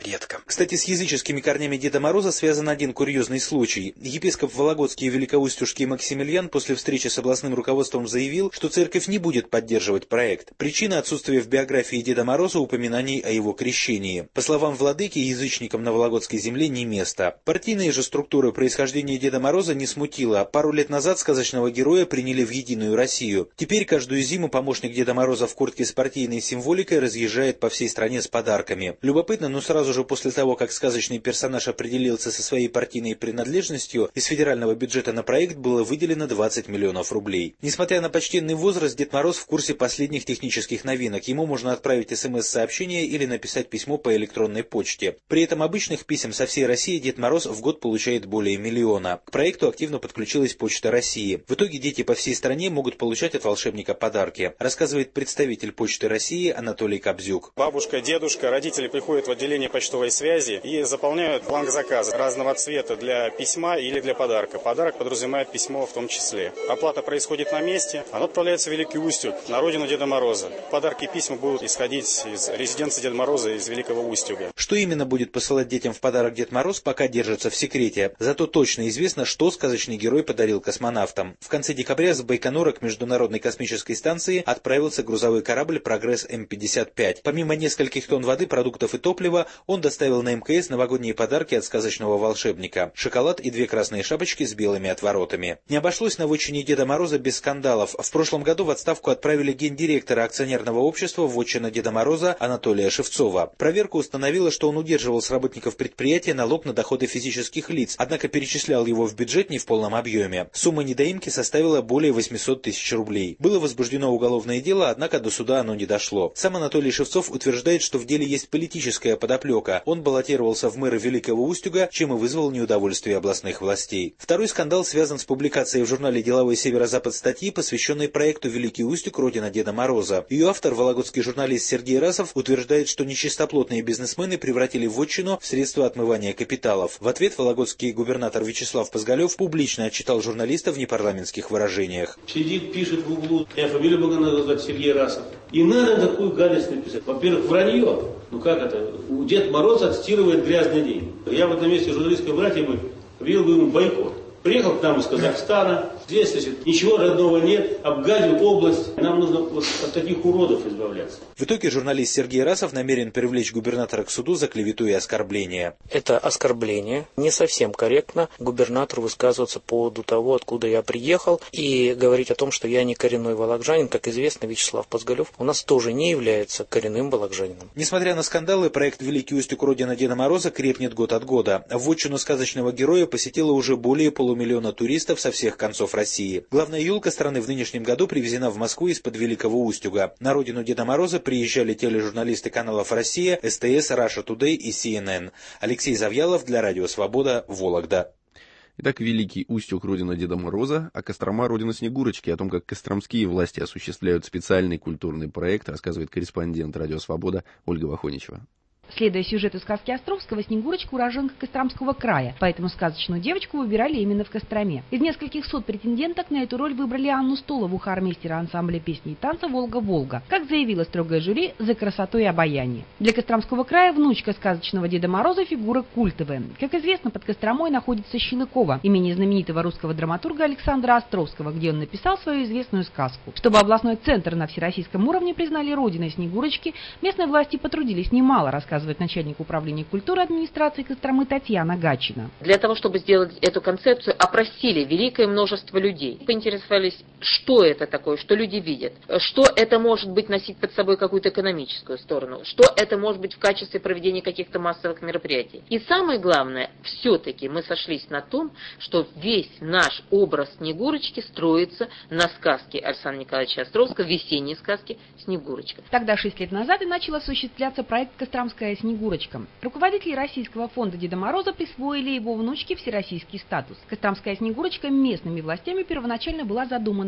предкам. Кстати, с языческими корнями Деда Мороза связан один курьезный случай. Епископ Вологодский и Великоустюжский Максимилиан после встречи с областным руководством заявил, что церковь не будет поддерживать проект. Причина — отсутствие в биографии Деда Мороза упоминаний о его крещении. По словам владыки, язычникам на Вологодской земле не место. Партийные же структуры происхождения Деда Мороза не смутило. Пару лет назад сказочного героя приняли в Единую Россию. Теперь каждую зиму помощник Деда Мороза в куртке с партийной символикой разъезжает по всей стране с подарками. Любопытно, но сразу же после того, как сказочный персонаж определился со своей партийной принадлежностью, из федерального бюджета на проект было выделено 20 миллионов рублей. Несмотря на почтенный возраст, Дед Мороз в курсе последних технических новинок. Ему можно отправить СМС-сообщение или написать письмо по электронной почте. При этом обычных писем со всей России Дед Мороз в год получает более 1 миллиона. К проекту активно подключилась Почта России. В итоге дети по всей стране могут получать от волшебника подарки, рассказывает представитель Почты России Анатолий Кобзюк. Бабушка, дедушка, родители приходят в отделение почтовой связи и заполняют бланк заказа разного цвета для письма или для подарка. Подарок подразумевает письмо в том числе. Оплата происходит на месте, оно отправляется в Великий Устюг, на родину Деда Мороза. Подарки и письма будут исходить из резиденции Деда Мороза из Великого Устюга. Что именно будет посылать детям в подарок Дед Мороз, пока держится в секрете. Зато точно известно, что сказочный герой подарил космонавтам. В конце декабря с Байконура к Международной космической станции отправился грузовой корабль «Прогресс М-55». Помимо нескольких тонн воды, продуктов и топлива, он доставил на МКС новогодние подарки от сказочного волшебника. Шоколад и 2 красные шапочки с белыми отворотами. Не обошлось на вотчине Деда Мороза без скандалов. В прошлом году в отставку отправили гендиректора акционерного общества «Вотчина Деда Мороза» Анатолия Шевцова. Проверка установила, что он удерживал с работников предприятия налог на доходы физических лиц, однако перечислял его в бюджет не в полном объеме. Сумма недоимки составила более 800 тысяч рублей. Было возбуждено уголовное дело, однако до суда оно не дошло. Сам Анатолий Шевцов утверждает, что в деле есть политическая подоплека. Он баллотировался в мэры Великого Устюга, чем и вызвал неудовольствие областных властей. Второй скандал связан с публикацией в журнале «Деловой Северо-Запад» статьи, посвященной проекту «Великий Устюг. Родина Деда Мороза». Ее автор, вологодский журналист Сергей Расов, утверждает, что нечистоплотные бизнесмены превратили вотчину в средство отмывания капиталов. В ответ вологодский губернатор Вячеслав Позголев публично отчитал журналиста в непарламентских выражениях. Сидит, пишет в углу, я фамилию могу назвать, Сергей Расов. И надо такую гадость написать. Во-первых, вранье. Ну как это? Дед Мороз отстирывает грязный день. Я в этом месте журналистской братья бы объявил бы ему бойкот. Приехал к нам из Казахстана, здесь, значит, ничего родного нет, обгадил область. Нам нужно вот от таких уродов избавляться. В итоге журналист Сергей Расов намерен привлечь губернатора к суду за клевету и оскорбление. Это оскорбление. Не совсем корректно губернатору высказываться по поводу того, откуда я приехал, и говорить о том, что я не коренной вологжанин. Как известно, Вячеслав Позголев у нас тоже не является коренным вологжанином. Несмотря на скандалы, проект «Великий Устюг. Родина Деда Мороза» крепнет год от года. Вотчину сказочного героя посетило уже более полумиллиона туристов со всех концов России. Главная елка страны в нынешнем году привезена в Москву из-под Великого Устюга. На родину Деда Мороза приезжали тележурналисты каналов «Россия», СТС, Russia Today и CNN. Алексей Завьялов для Радио Свобода, Вологда. Итак, Великий Устюг — родина Деда Мороза, а Кострома — родина Снегурочки. О том, как костромские власти осуществляют специальный культурный проект, рассказывает корреспондент Радио Свобода Ольга Вахоничева. Следуя сюжету сказки Островского, Снегурочка уроженка Костромского края, поэтому сказочную девочку выбирали именно в Костроме. Из нескольких сот претенденток на эту роль выбрали Анну Столову, хормейстера ансамбля песни и танца «Волга-Волга». Как заявило строгое жюри, за красоту и обаяние. Для Костромского края внучка сказочного Деда Мороза фигура культовая. Как известно, под Костромой находится Щелыково, имени знаменитого русского драматурга Александра Островского, где он написал свою известную сказку. Чтобы областной центр на всероссийском уровне признали родиной Снегурочки, местные власти потрудились немало, рассказывает начальник управления культуры администрации Костромы Татьяна Гатчина. Для того, чтобы сделать эту концепцию, опросили великое множество людей. Поинтересовались, что это такое, что люди видят, что это может быть носить под собой какую-то экономическую сторону, что это может быть в качестве проведения каких-то массовых мероприятий. И самое главное, все-таки мы сошлись на том, что весь наш образ Снегурочки строится на сказке Александра Николаевича Островского, весенней сказке «Снегурочка». Тогда, 6 лет назад, и начал осуществляться проект «Костромская Снегурочка». Руководители Российского фонда Деда Мороза присвоили его внучке всероссийский статус. Костромская Снегурочка местными властями первоначально была задумана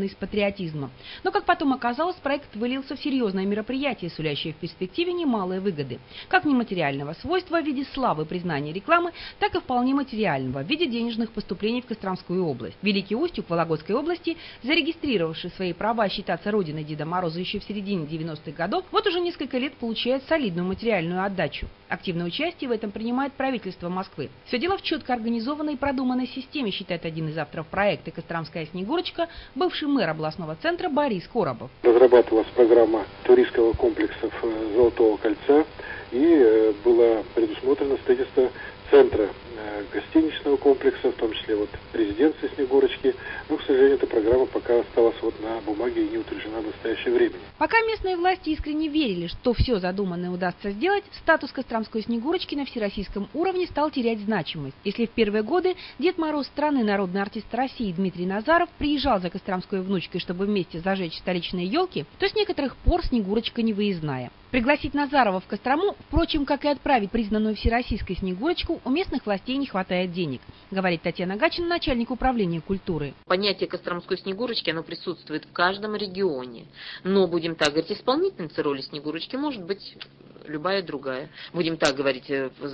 сопряженный с патриотизмом. Но, как потом оказалось, проект вылился в серьезное мероприятие, сулящее в перспективе немалые выгоды. Как нематериального свойства в виде славы, признания, рекламы, так и вполне материального в виде денежных поступлений в Костромскую область. Великий Устюг Вологодской области, зарегистрировавший свои права считаться родиной Деда Мороза еще в середине 90-х годов, вот уже несколько лет получает солидную материальную отдачу. Активное участие в этом принимает правительство Москвы. Все дело в четко организованной и продуманной системе, считает один из авторов проекта «Костромская Снегурочка», бывший мэр областного центра Борис Коробов. Разрабатывалась программа туристского комплекса Золотого кольца, и было предусмотрено строительство центра гостиничного комплекса, в том числе резиденции Снегурочки. Но, к сожалению, эта программа пока осталась на бумаге и не утверждена в настоящее время. Пока местные власти искренне верили, что все задуманное удастся сделать, статус Костромской Снегурочки на всероссийском уровне стал терять значимость. Если в первые годы Дед Мороз страны, народный артист России Дмитрий Назаров приезжал за костромской внучкой, чтобы вместе зажечь столичные елки, то с некоторых пор Снегурочка не выездная. Пригласить Назарова в Кострому, впрочем, как и отправить признанную всероссийской Снегурочку, у местных властей не хватает денег, говорит Татьяна Гачина, начальник управления культуры. Понятие Костромской Снегурочки, оно присутствует в каждом регионе. Но, будем так говорить, исполнительницей роли Снегурочки может быть любая другая. Будем так говорить,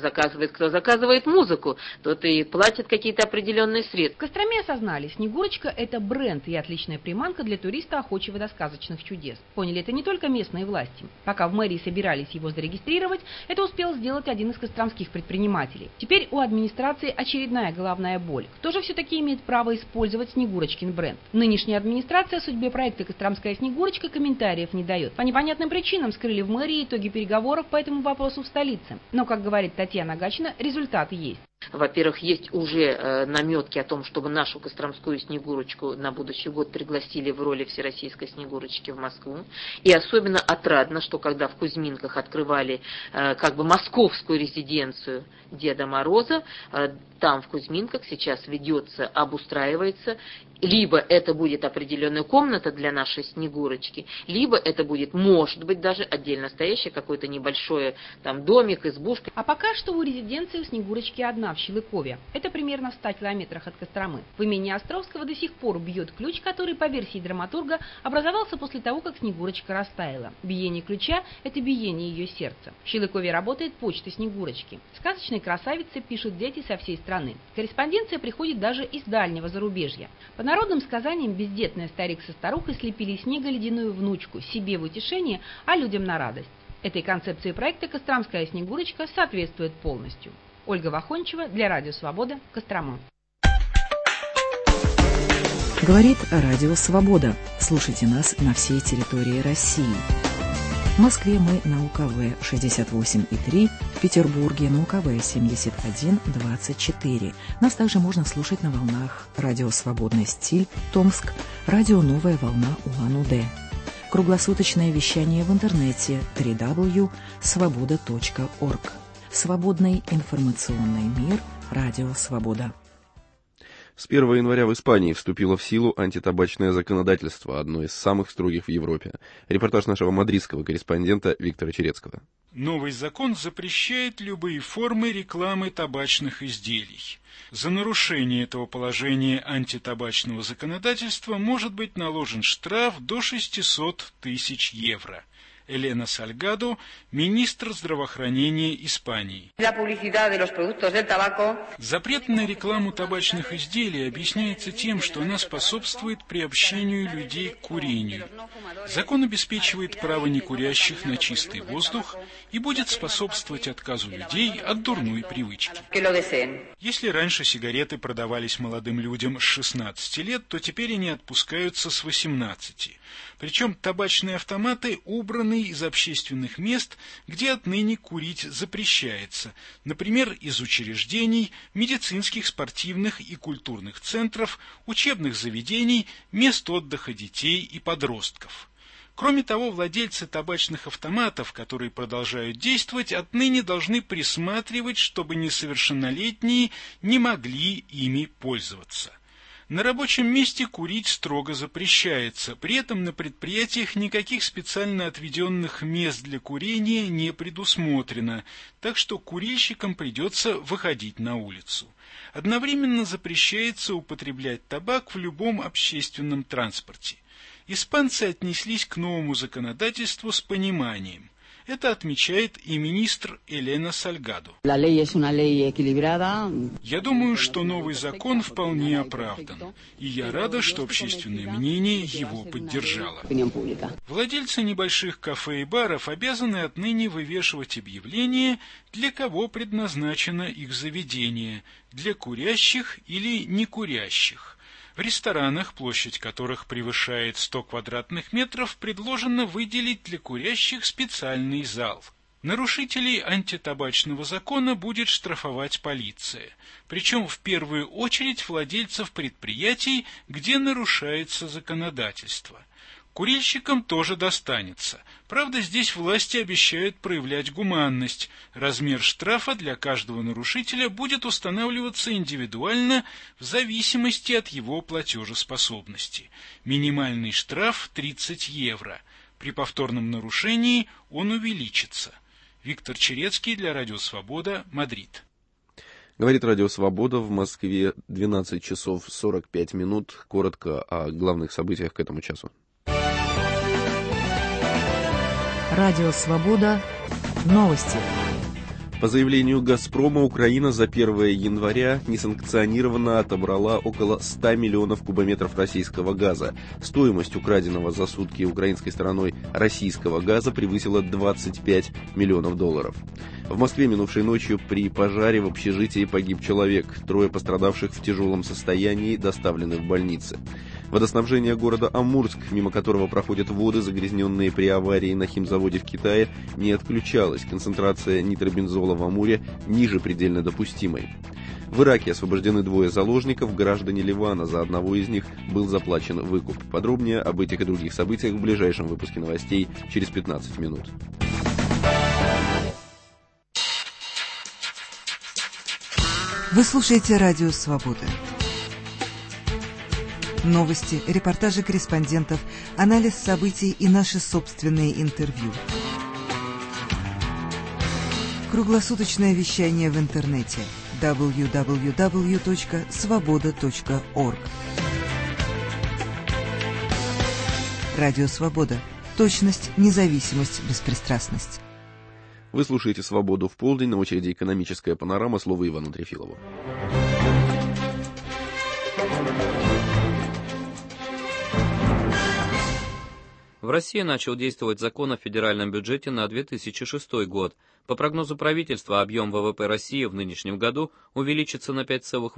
кто заказывает музыку, тот и платит какие-то определенные средства. В Костроме осознали, Снегурочка – это бренд и отличная приманка для туриста, охочего до сказочных чудес. Поняли это не только местные власти. Пока в мэрии собирались его зарегистрировать, это успел сделать один из костромских предпринимателей. Теперь у администрации очередная головная боль. Кто же все-таки имеет право использовать Снегурочкин бренд? Нынешняя администрация о судьбе проекта «Костромская Снегурочка» комментариев не дает. По непонятным причинам скрыли в мэрии итоги переговоров по этому вопросу в столице. Но, как говорит Татьяна Гачина, результаты есть. Во-первых, есть уже наметки о том, чтобы нашу Костромскую Снегурочку на будущий год пригласили в роли Всероссийской Снегурочки в Москву. И особенно отрадно, что когда в Кузьминках открывали московскую резиденцию Деда Мороза, там в Кузьминках сейчас обустраивается, либо это будет определенная комната для нашей Снегурочки, либо это будет, может быть, даже отдельно стоящий какой-то небольшой домик, избушка. А пока что у резиденции у Снегурочки одна в Щелыкове. Это примерно в 100 километрах от Костромы. В имени Островского до сих пор бьет ключ, который, по версии драматурга, образовался после того, как Снегурочка растаяла. Биение ключа – это биение ее сердца. В Щелыкове работает почта Снегурочки. Сказочной красавице пишут дети со всей страны. Корреспонденция приходит даже из дальнего зарубежья. По народным сказаниям, бездетная старик со старухой слепили из снега ледяную внучку, себе в утешение, а людям на радость. Этой концепции проекта «Костромская Снегурочка» соответствует полностью. Ольга Вахончева для Радио Свобода, Кострому. Говорит Радио Свобода. Слушайте нас на всей территории России. В Москве мы на УКВ 68,3, в Петербурге на УКВ 71,24. Нас также можно слушать на волнах Радио Свободный стиль, Томск, Радио Новая волна Улан-Удэ. Круглосуточное вещание в интернете www.svoboda.org. Свободный информационный мир. Радио Свобода. С 1 января в Испании вступило в силу антитабачное законодательство, одно из самых строгих в Европе. Репортаж нашего мадридского корреспондента Виктора Черецкого. Новый закон запрещает любые формы рекламы табачных изделий. За нарушение этого положения антитабачного законодательства может быть наложен штраф до 600 тысяч евро. Елена Сальгадо, министр здравоохранения Испании. Запрет на рекламу табачных изделий объясняется тем, что она способствует приобщению людей к курению. Закон обеспечивает право некурящих на чистый воздух и будет способствовать отказу людей от дурной привычки. Если раньше сигареты продавались молодым людям с 16 лет, то теперь они отпускаются с 18. Причем табачные автоматы убраны из общественных мест, где отныне курить запрещается, например, из учреждений, медицинских, спортивных и культурных центров, учебных заведений, мест отдыха детей и подростков. Кроме того, владельцы табачных автоматов, которые продолжают действовать, отныне должны присматривать, чтобы несовершеннолетние не могли ими пользоваться. На рабочем месте курить строго запрещается, при этом на предприятиях никаких специально отведенных мест для курения не предусмотрено, так что курильщикам придется выходить на улицу. Одновременно запрещается употреблять табак в любом общественном транспорте. Испанцы отнеслись к новому законодательству с пониманием. Это отмечает и министр Элена Сальгадо. Я думаю, что новый закон вполне оправдан, и я рада, что общественное мнение его поддержало. Владельцы небольших кафе и баров обязаны отныне вывешивать объявления, для кого предназначено их заведение, для курящих или некурящих. В ресторанах, площадь которых превышает 100 квадратных метров, предложено выделить для курящих специальный зал. Нарушителей антитабачного закона будет штрафовать полиция, причем в первую очередь владельцев предприятий, где нарушается законодательство. Курильщикам тоже достанется. Правда, здесь власти обещают проявлять гуманность. Размер штрафа для каждого нарушителя будет устанавливаться индивидуально в зависимости от его платежеспособности. Минимальный штраф 30 евро. При повторном нарушении он увеличится. Виктор Черецкий для Радио Свобода, Мадрид. Говорит Радио Свобода, в Москве 12 часов 45 минут. Коротко о главных событиях к этому часу. Радио Свобода. Новости. По заявлению «Газпрома», Украина за 1 января несанкционированно отобрала около 100 миллионов кубометров российского газа. Стоимость украденного за сутки украинской стороной российского газа превысила 25 миллионов долларов. В Москве минувшей ночью при пожаре в общежитии погиб человек. 3 пострадавших в тяжелом состоянии доставлены в больницы. Водоснабжение города Амурск, мимо которого проходят воды, загрязненные при аварии на химзаводе в Китае, не отключалась. Концентрация нитробензола в Амуре ниже предельно допустимой. В Ираке освобождены 2 заложников, граждане Ливана. За одного из них был заплачен выкуп. Подробнее об этих и других событиях в ближайшем выпуске новостей через 15 минут. Вы слушаете Радио Свобода. Новости, репортажи корреспондентов, анализ событий и наши собственные интервью. Круглосуточное вещание в интернете www.svoboda.org. Радио Свобода. Точность, независимость, беспристрастность. Вы слушаете «Свободу в полдень», на очереди экономическая панорама, слово Ивану Трефилову. В России начал действовать закон о федеральном бюджете на 2006 год. По прогнозу правительства, объем ВВП России в нынешнем году увеличится на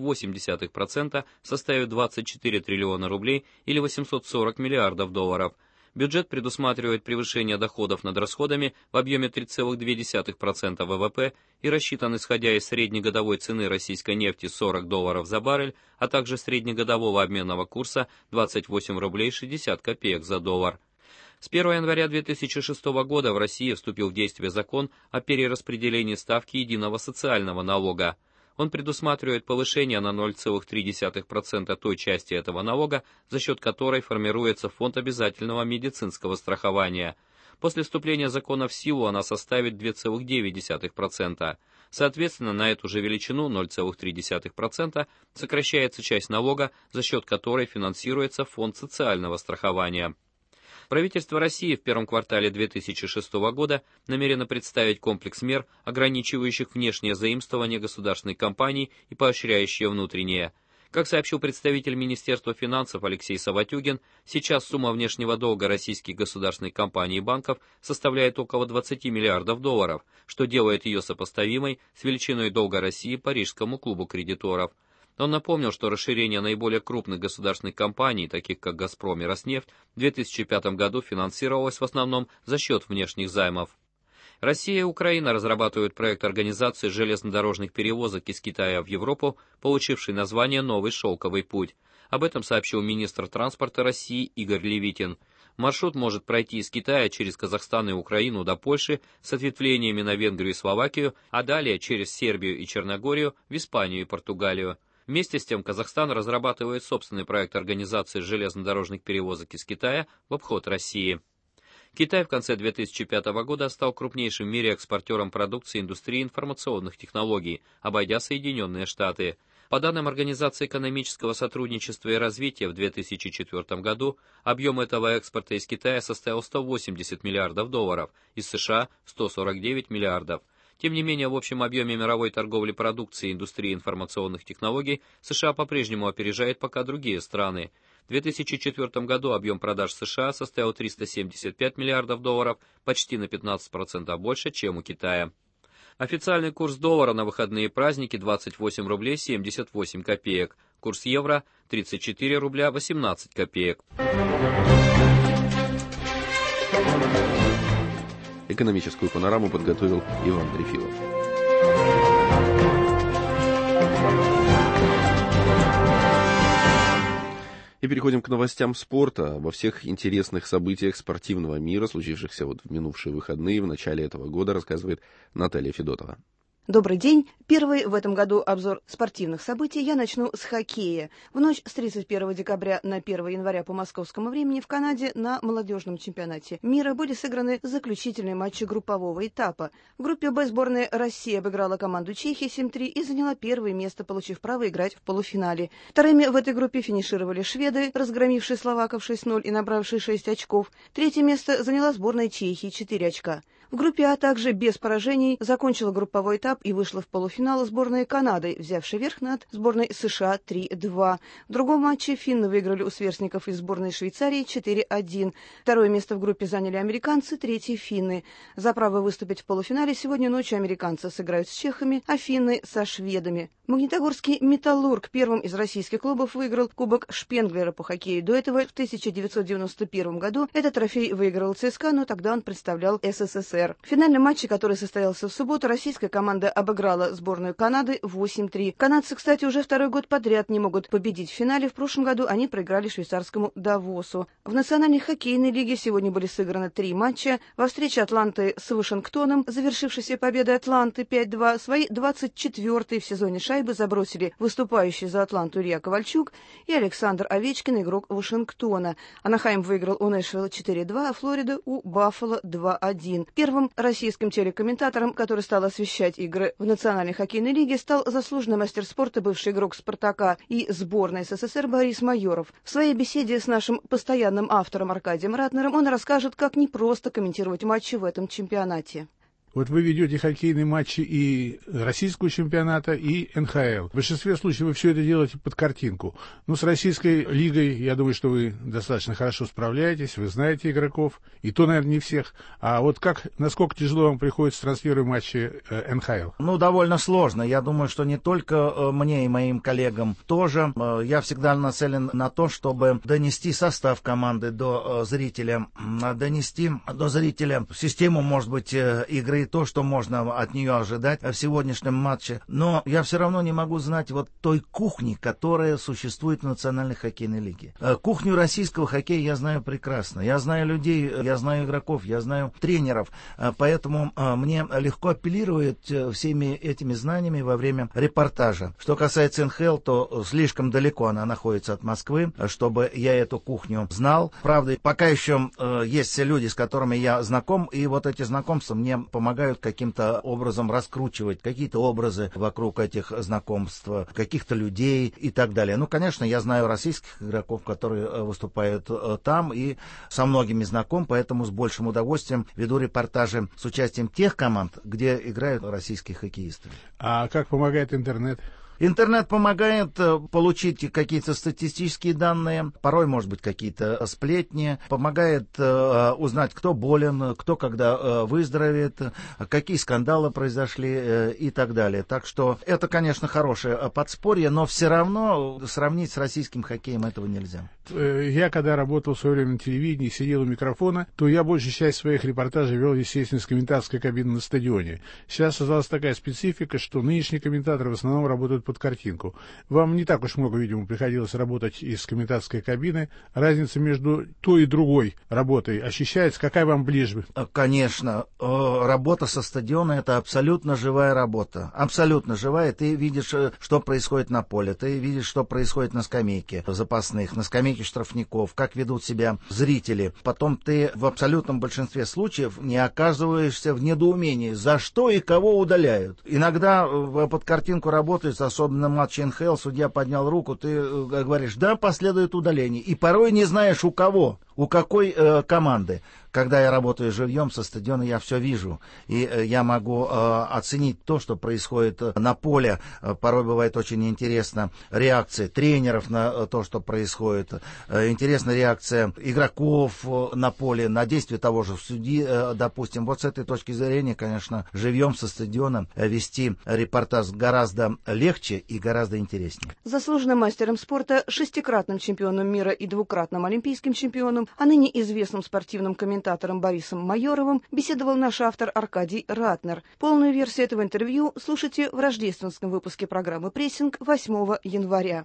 5,8%, составит 24 триллиона рублей или 840 миллиардов долларов. Бюджет предусматривает превышение доходов над расходами в объеме 3,2% ВВП и рассчитан, исходя из среднегодовой цены российской нефти $40 за баррель, а также среднегодового обменного курса 28 рублей 60 копеек за доллар. С 1 января 2006 года в России вступил в действие закон о перераспределении ставки единого социального налога. Он предусматривает повышение на 0,3% той части этого налога, за счет которой формируется фонд обязательного медицинского страхования. После вступления закона в силу она составит 2,9%. Соответственно, на эту же величину 0,3% сокращается часть налога, за счет которой финансируется фонд социального страхования. Правительство России в первом квартале 2006 года намерено представить комплекс мер, ограничивающих внешнее заимствование государственных компаний и поощряющие внутреннее. Как сообщил представитель Министерства финансов Алексей Саватюгин, сейчас сумма внешнего долга российских государственных компаний и банков составляет около 20 миллиардов долларов, что делает ее сопоставимой с величиной долга России Парижскому клубу кредиторов. Он напомнил, что расширение наиболее крупных государственных компаний, таких как «Газпром» и «Роснефть», в 2005 году финансировалось в основном за счет внешних займов. Россия и Украина разрабатывают проект организации железнодорожных перевозок из Китая в Европу, получивший название «Новый шелковый путь». Об этом сообщил министр транспорта России Игорь Левитин. Маршрут может пройти из Китая через Казахстан и Украину до Польши с ответвлениями на Венгрию и Словакию, а далее через Сербию и Черногорию в Испанию и Португалию. Вместе с тем Казахстан разрабатывает собственный проект организации железнодорожных перевозок из Китая в обход России. Китай в конце 2005 года стал крупнейшим в мире экспортером продукции индустрии информационных технологий, обойдя Соединенные Штаты. По данным Организации экономического сотрудничества и развития, в 2004 году объем этого экспорта из Китая составил $180 миллиардов, из США – 149 миллиардов. Тем не менее, в общем объеме мировой торговли продукцией индустрии информационных технологий США по-прежнему опережает пока другие страны. В 2004 году объем продаж США составил $375 миллиардов, почти на 15% больше, чем у Китая. Официальный курс доллара на выходные праздники 28 рублей 78 копеек. Курс евро 34 рубля 18 копеек. Экономическую панораму подготовил Иван Дрефилов. И переходим к новостям спорта. Во всех интересных событиях спортивного мира, случившихся в минувшие выходные, в начале этого года, рассказывает Наталья Федотова. Добрый день. Первый в этом году обзор спортивных событий я начну с хоккея. В ночь с 31 декабря на 1 января по московскому времени в Канаде на молодежном чемпионате мира были сыграны заключительные матчи группового этапа. В группе Б сборная России обыграла команду Чехии 7-3 и заняла первое место, получив право играть в полуфинале. Вторыми в этой группе финишировали шведы, разгромившие словаков 6-0 и набравшие 6 очков. Третье место заняла сборная Чехии 4 очка. В группе А также без поражений закончила групповой этап и вышла в полуфинал сборная Канады, взявшая верх над сборной США 3-2. В другом матче финны выиграли у сверстников из сборной Швейцарии 4-1. Второе место в группе заняли американцы, третье финны. За право выступить в полуфинале сегодня ночью американцы сыграют с чехами, а финны со шведами. Магнитогорский «Металлург» первым из российских клубов выиграл Кубок Шпенглера по хоккею. До этого в 1991 году этот трофей выиграл ЦСКА, но тогда он представлял СССР. В финальном матче, который состоялся в субботу, российская команда обыграла сборную Канады 8-3. Канадцы, кстати, уже второй год подряд не могут победить в финале. В прошлом году они проиграли швейцарскому Давосу. В Национальной хоккейной лиге сегодня были сыграны 3 матча. Во встрече Атланты с Вашингтоном, завершившейся победой Атланты 5-2, свои 24-е в сезоне шайбы забросили выступающий за Атланту Илья Ковальчук и Александр Овечкин, игрок Вашингтона. Анахайм выиграл у Нэшвилла 4-2, а Флорида у Баффало 2-1. Первым российским телекомментатором, который стал освещать игры в Национальной хоккейной лиге, стал заслуженный мастер спорта, бывший игрок «Спартака» и сборной СССР Борис Майоров. В своей беседе с нашим постоянным автором Аркадием Ратнером он расскажет, как непросто комментировать матчи в этом чемпионате. Вот вы ведете хоккейные матчи и российского чемпионата, и НХЛ. В большинстве случаев вы все это делаете под картинку. Ну, с российской лигой, я думаю, что вы достаточно хорошо справляетесь, вы знаете игроков, и то, наверное, не всех. А вот насколько тяжело вам приходится транслировать матчи НХЛ? Ну, довольно сложно. Я думаю, что не только мне и моим коллегам тоже. Я всегда нацелен на то, чтобы донести состав команды до зрителя, донести до зрителя систему, может быть, игры, то, что можно от нее ожидать в сегодняшнем матче. Но я все равно не могу знать вот той кухни, которая существует в Национальной хоккейной лиге. Кухню российского хоккея я знаю прекрасно. Я знаю людей, я знаю игроков, я знаю тренеров. Поэтому мне легко апеллирует всеми этими знаниями во время репортажа. Что касается НХЛ, то слишком далеко она находится от Москвы, чтобы я эту кухню знал. Правда, пока еще есть люди, с которыми я знаком, и вот эти знакомства мне помогают каким-то образом раскручивать какие-то образы вокруг этих знакомств, каких-то людей и так далее. Ну, конечно, я знаю российских игроков, которые выступают там, и со многими знаком, поэтому с большим удовольствием веду репортажи с участием тех команд, где играют российские хоккеисты. А как помогает интернет? Интернет помогает получить какие-то статистические данные, порой, может быть, какие-то сплетни, помогает узнать, кто болен, кто когда выздоровеет, какие скандалы произошли и так далее. Так что это, конечно, хорошее подспорье, но все равно сравнить с российским хоккеем этого нельзя. Я, когда работал в свое время на телевидении, сидел у микрофона, то я большую часть своих репортажей вел, естественно, из комментаторской кабины на стадионе. Сейчас создалась такая специфика, что нынешние комментаторы в основном работают по под картинку. Вам не так уж много, видимо, приходилось работать из комментаторской кабины. Разница между той и другой работой ощущается? Какая вам ближе? Конечно. Работа со стадиона — это абсолютно живая работа. Абсолютно живая. Ты видишь, что происходит на поле. Ты видишь, что происходит на скамейке запасных, на скамейке штрафников, как ведут себя зрители. Потом ты в абсолютном большинстве случаев не оказываешься в недоумении, за что и кого удаляют. Иногда под картинку работает, особенно в матче НХЛ, судья поднял руку, ты говоришь, да, последует удаление. И порой не знаешь, у кого, у какой команды. Когда я работаю живьем со стадиона, я все вижу. И я могу оценить то, что происходит на поле. Порой бывает очень интересна реакция тренеров на то, что происходит. Интересна реакция игроков на поле, на действие того же судьи, допустим. Вот с этой точки зрения, конечно, живьем со стадиона вести репортаж гораздо легче и гораздо интереснее. Заслуженным мастером спорта, 6-кратным чемпионом мира и 2-кратным олимпийским чемпионом, а ныне известным спортивным комментатором Борисом Майоровым беседовал наш автор Аркадий Ратнер. Полную версию этого интервью слушайте в рождественском выпуске программы «Прессинг» 8 января.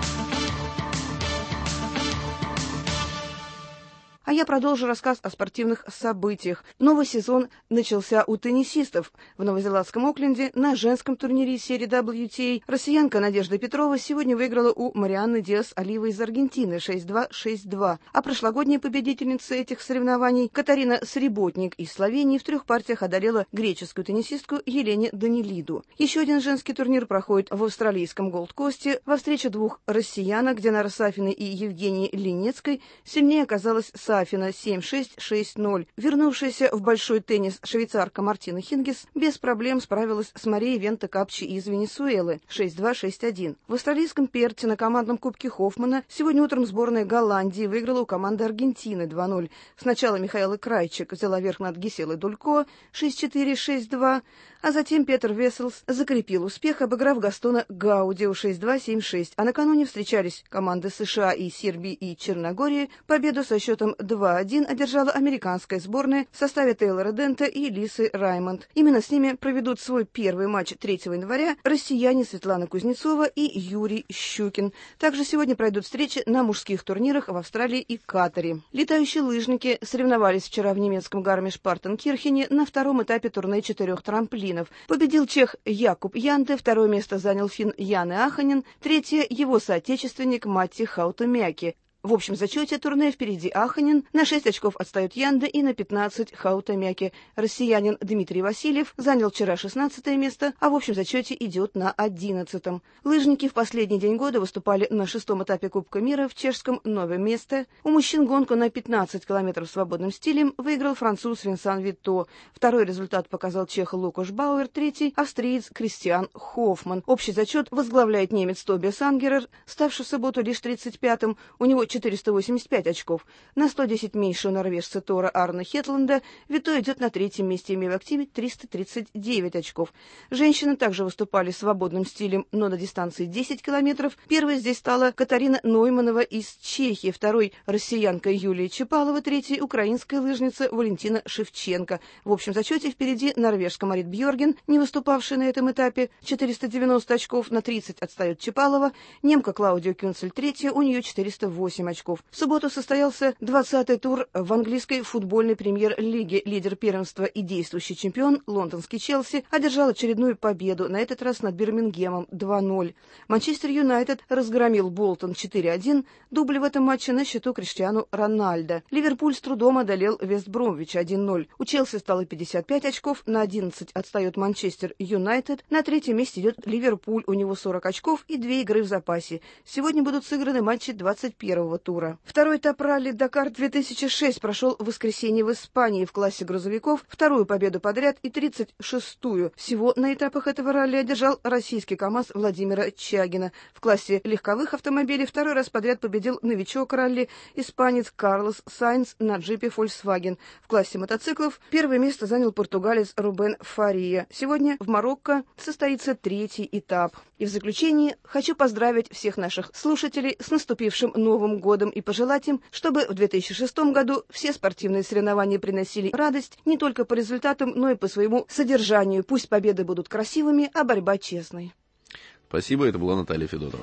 А я продолжу рассказ о спортивных событиях. Новый сезон начался у теннисистов. В новозеландском Окленде на женском турнире серии WTA россиянка Надежда Петрова сегодня выиграла у Марианны Диас-Оливы из Аргентины 6-2, 6-2. А прошлогодняя победительница этих соревнований Катарина Среботник из Словении в 3 партиях одолела греческую теннисистку Елене Данилиду. Еще один женский турнир проходит в австралийском Голд-Косте. Во встрече 2 россиянок Динары Сафиной и Евгении Линецкой сильнее оказалась Сафина 7-6, 6-0. Вернувшаяся в большой теннис швейцарка Мартина Хингис без проблем справилась с Марией Вента-Капчи из Венесуэлы 6-2, 6-1. В австралийском Перте на командном кубке Хоффмана сегодня утром сборная Голландии выиграла у команды Аргентины 2-0. Сначала Михаила Крайчик взяла верх над Гиселой Дулько 6-4, 6-2, а затем Петр Весселс закрепил успех, обыграв Гастона Гаудио 6-2, 7-6. А накануне встречались команды США и Сербии и Черногории. Победу со счетом 2-1 одержала американская сборная в составе Тейлора Дента и Лисы Раймонд. Именно с ними проведут свой первый матч 3 января россияне Светлана Кузнецова и Юрий Щукин. Также сегодня пройдут встречи на мужских турнирах в Австралии и Катаре. Летающие лыжники соревновались вчера в немецком Гармиш-Партенкирхене на 2-м этапе турне 4 трамплинов. Победил чех Якуб Янте, 2-е место занял финн Яне Аханен, 3-е его соотечественник Матти Хаутомяки. В общем зачете турне впереди Аханин, на 6 очков отстает Янде и на 15 Хаутомяки. Россиянин Дмитрий Васильев занял вчера 16 место, а в общем зачете идет на 11-м. Лыжники в последний день года выступали на 6-м этапе Кубка мира в чешском Нове Месте. У мужчин гонку на 15 километров свободным стилем выиграл француз Винсан Витто. 2-й результат показал чех Лукаш Бауэр, 3-й австриец Кристиан Хоффман. Общий зачет возглавляет немец Тобиас Ангерер, ставший в субботу лишь 35-м. У него 485 очков. На 110 меньше у норвежца Тора Арна Хетланда. Вито идет на 3-м месте, имея в активе 339 очков. Женщины также выступали свободным стилем, но на дистанции 10 километров. Первой здесь стала Катарина Нойманова из Чехии, 2-й россиянка Юлия Чапалова, 3-й украинская лыжница Валентина Шевченко. В общем зачете впереди норвежка Марит Бьорген, не выступавшая на этом этапе, 490 очков, на 30 отстает Чапалова. Немка Клаудио Кюнцель 3-я, у нее 408 очков. В субботу состоялся 20-й тур в английской футбольной премьер-лиге. Лидер первенства и действующий чемпион лондонский Челси одержал очередную победу, на этот раз над Бирмингемом 2-0. Манчестер Юнайтед разгромил Болтон 4-1. Дубль в этом матче на счету Криштиану Рональдо. Ливерпуль с трудом одолел Вест Бромвич 1-0. У Челси стало 55 очков, на 11 отстает Манчестер Юнайтед. На 3-м месте идет Ливерпуль, у него 40 очков и 2 игры в запасе. Сегодня будут сыграны матчи 21-го тура. 2-й этап ралли Дакар-2006 прошел в воскресенье в Испании в классе грузовиков, 2-ю победу подряд и 36-ю. Всего на этапах этого ралли одержал российский КамАЗ Владимира Чагина. В классе легковых автомобилей 2-й раз подряд победил новичок ралли, испанец Карлос Сайнс на джипе Volkswagen. В классе мотоциклов 1-е место занял португалец Рубен Фария. Сегодня в Марокко состоится 3-й этап. И в заключение хочу поздравить всех наших слушателей с наступившим Новым годом и пожелать им, чтобы в 2006 году все спортивные соревнования приносили радость не только по результатам, но и по своему содержанию. Пусть победы будут красивыми, а борьба честной. Спасибо, это была Наталья Федотова.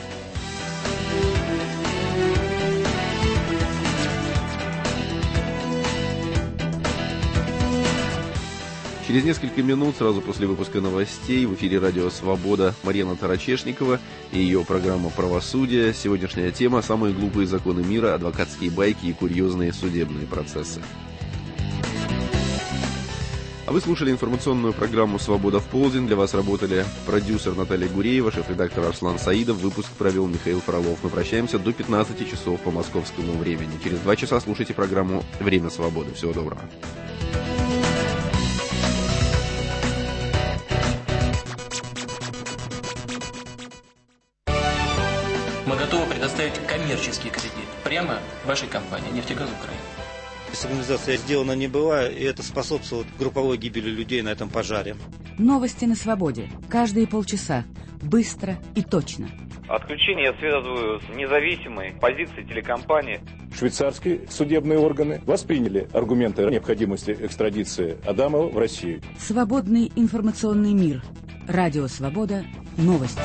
Через несколько минут, сразу после выпуска новостей, в эфире «Радио Свобода» Марьяна Тарачешникова и ее программа «Правосудие». Сегодняшняя тема – самые глупые законы мира, адвокатские байки и курьезные судебные процессы. А вы слушали информационную программу «Свобода в полдень». Для вас работали продюсер Наталья Гуреева, шеф-редактор Арслан Саидов. Выпуск провел Михаил Фролов. Мы прощаемся до 15 часов по московскому времени. Через 2 часа слушайте программу «Время свободы». Всего доброго. Мы готовы предоставить коммерческий кредит прямо вашей компании «Нефтегаз Украины». Сигнализация сделана не была, и это способствовало групповой гибели людей на этом пожаре. Новости на свободе. Каждые полчаса. Быстро и точно. Отключение я связываю с независимой позицией телекомпании. Швейцарские судебные органы восприняли аргументы о необходимости экстрадиции Адамова в Россию. Свободный информационный мир. Радио Свобода. Новости.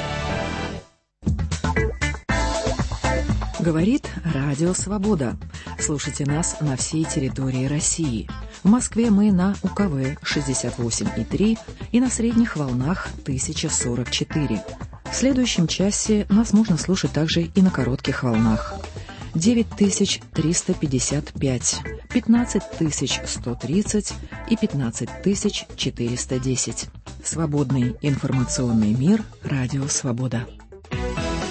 Говорит Радио Свобода. Слушайте нас на всей территории России. В Москве мы на УКВ 68,3 и на средних волнах 1044. В следующем часе нас можно слушать также и на коротких волнах. 9355, 15130 и 15410. Свободный информационный мир. Радио Свобода.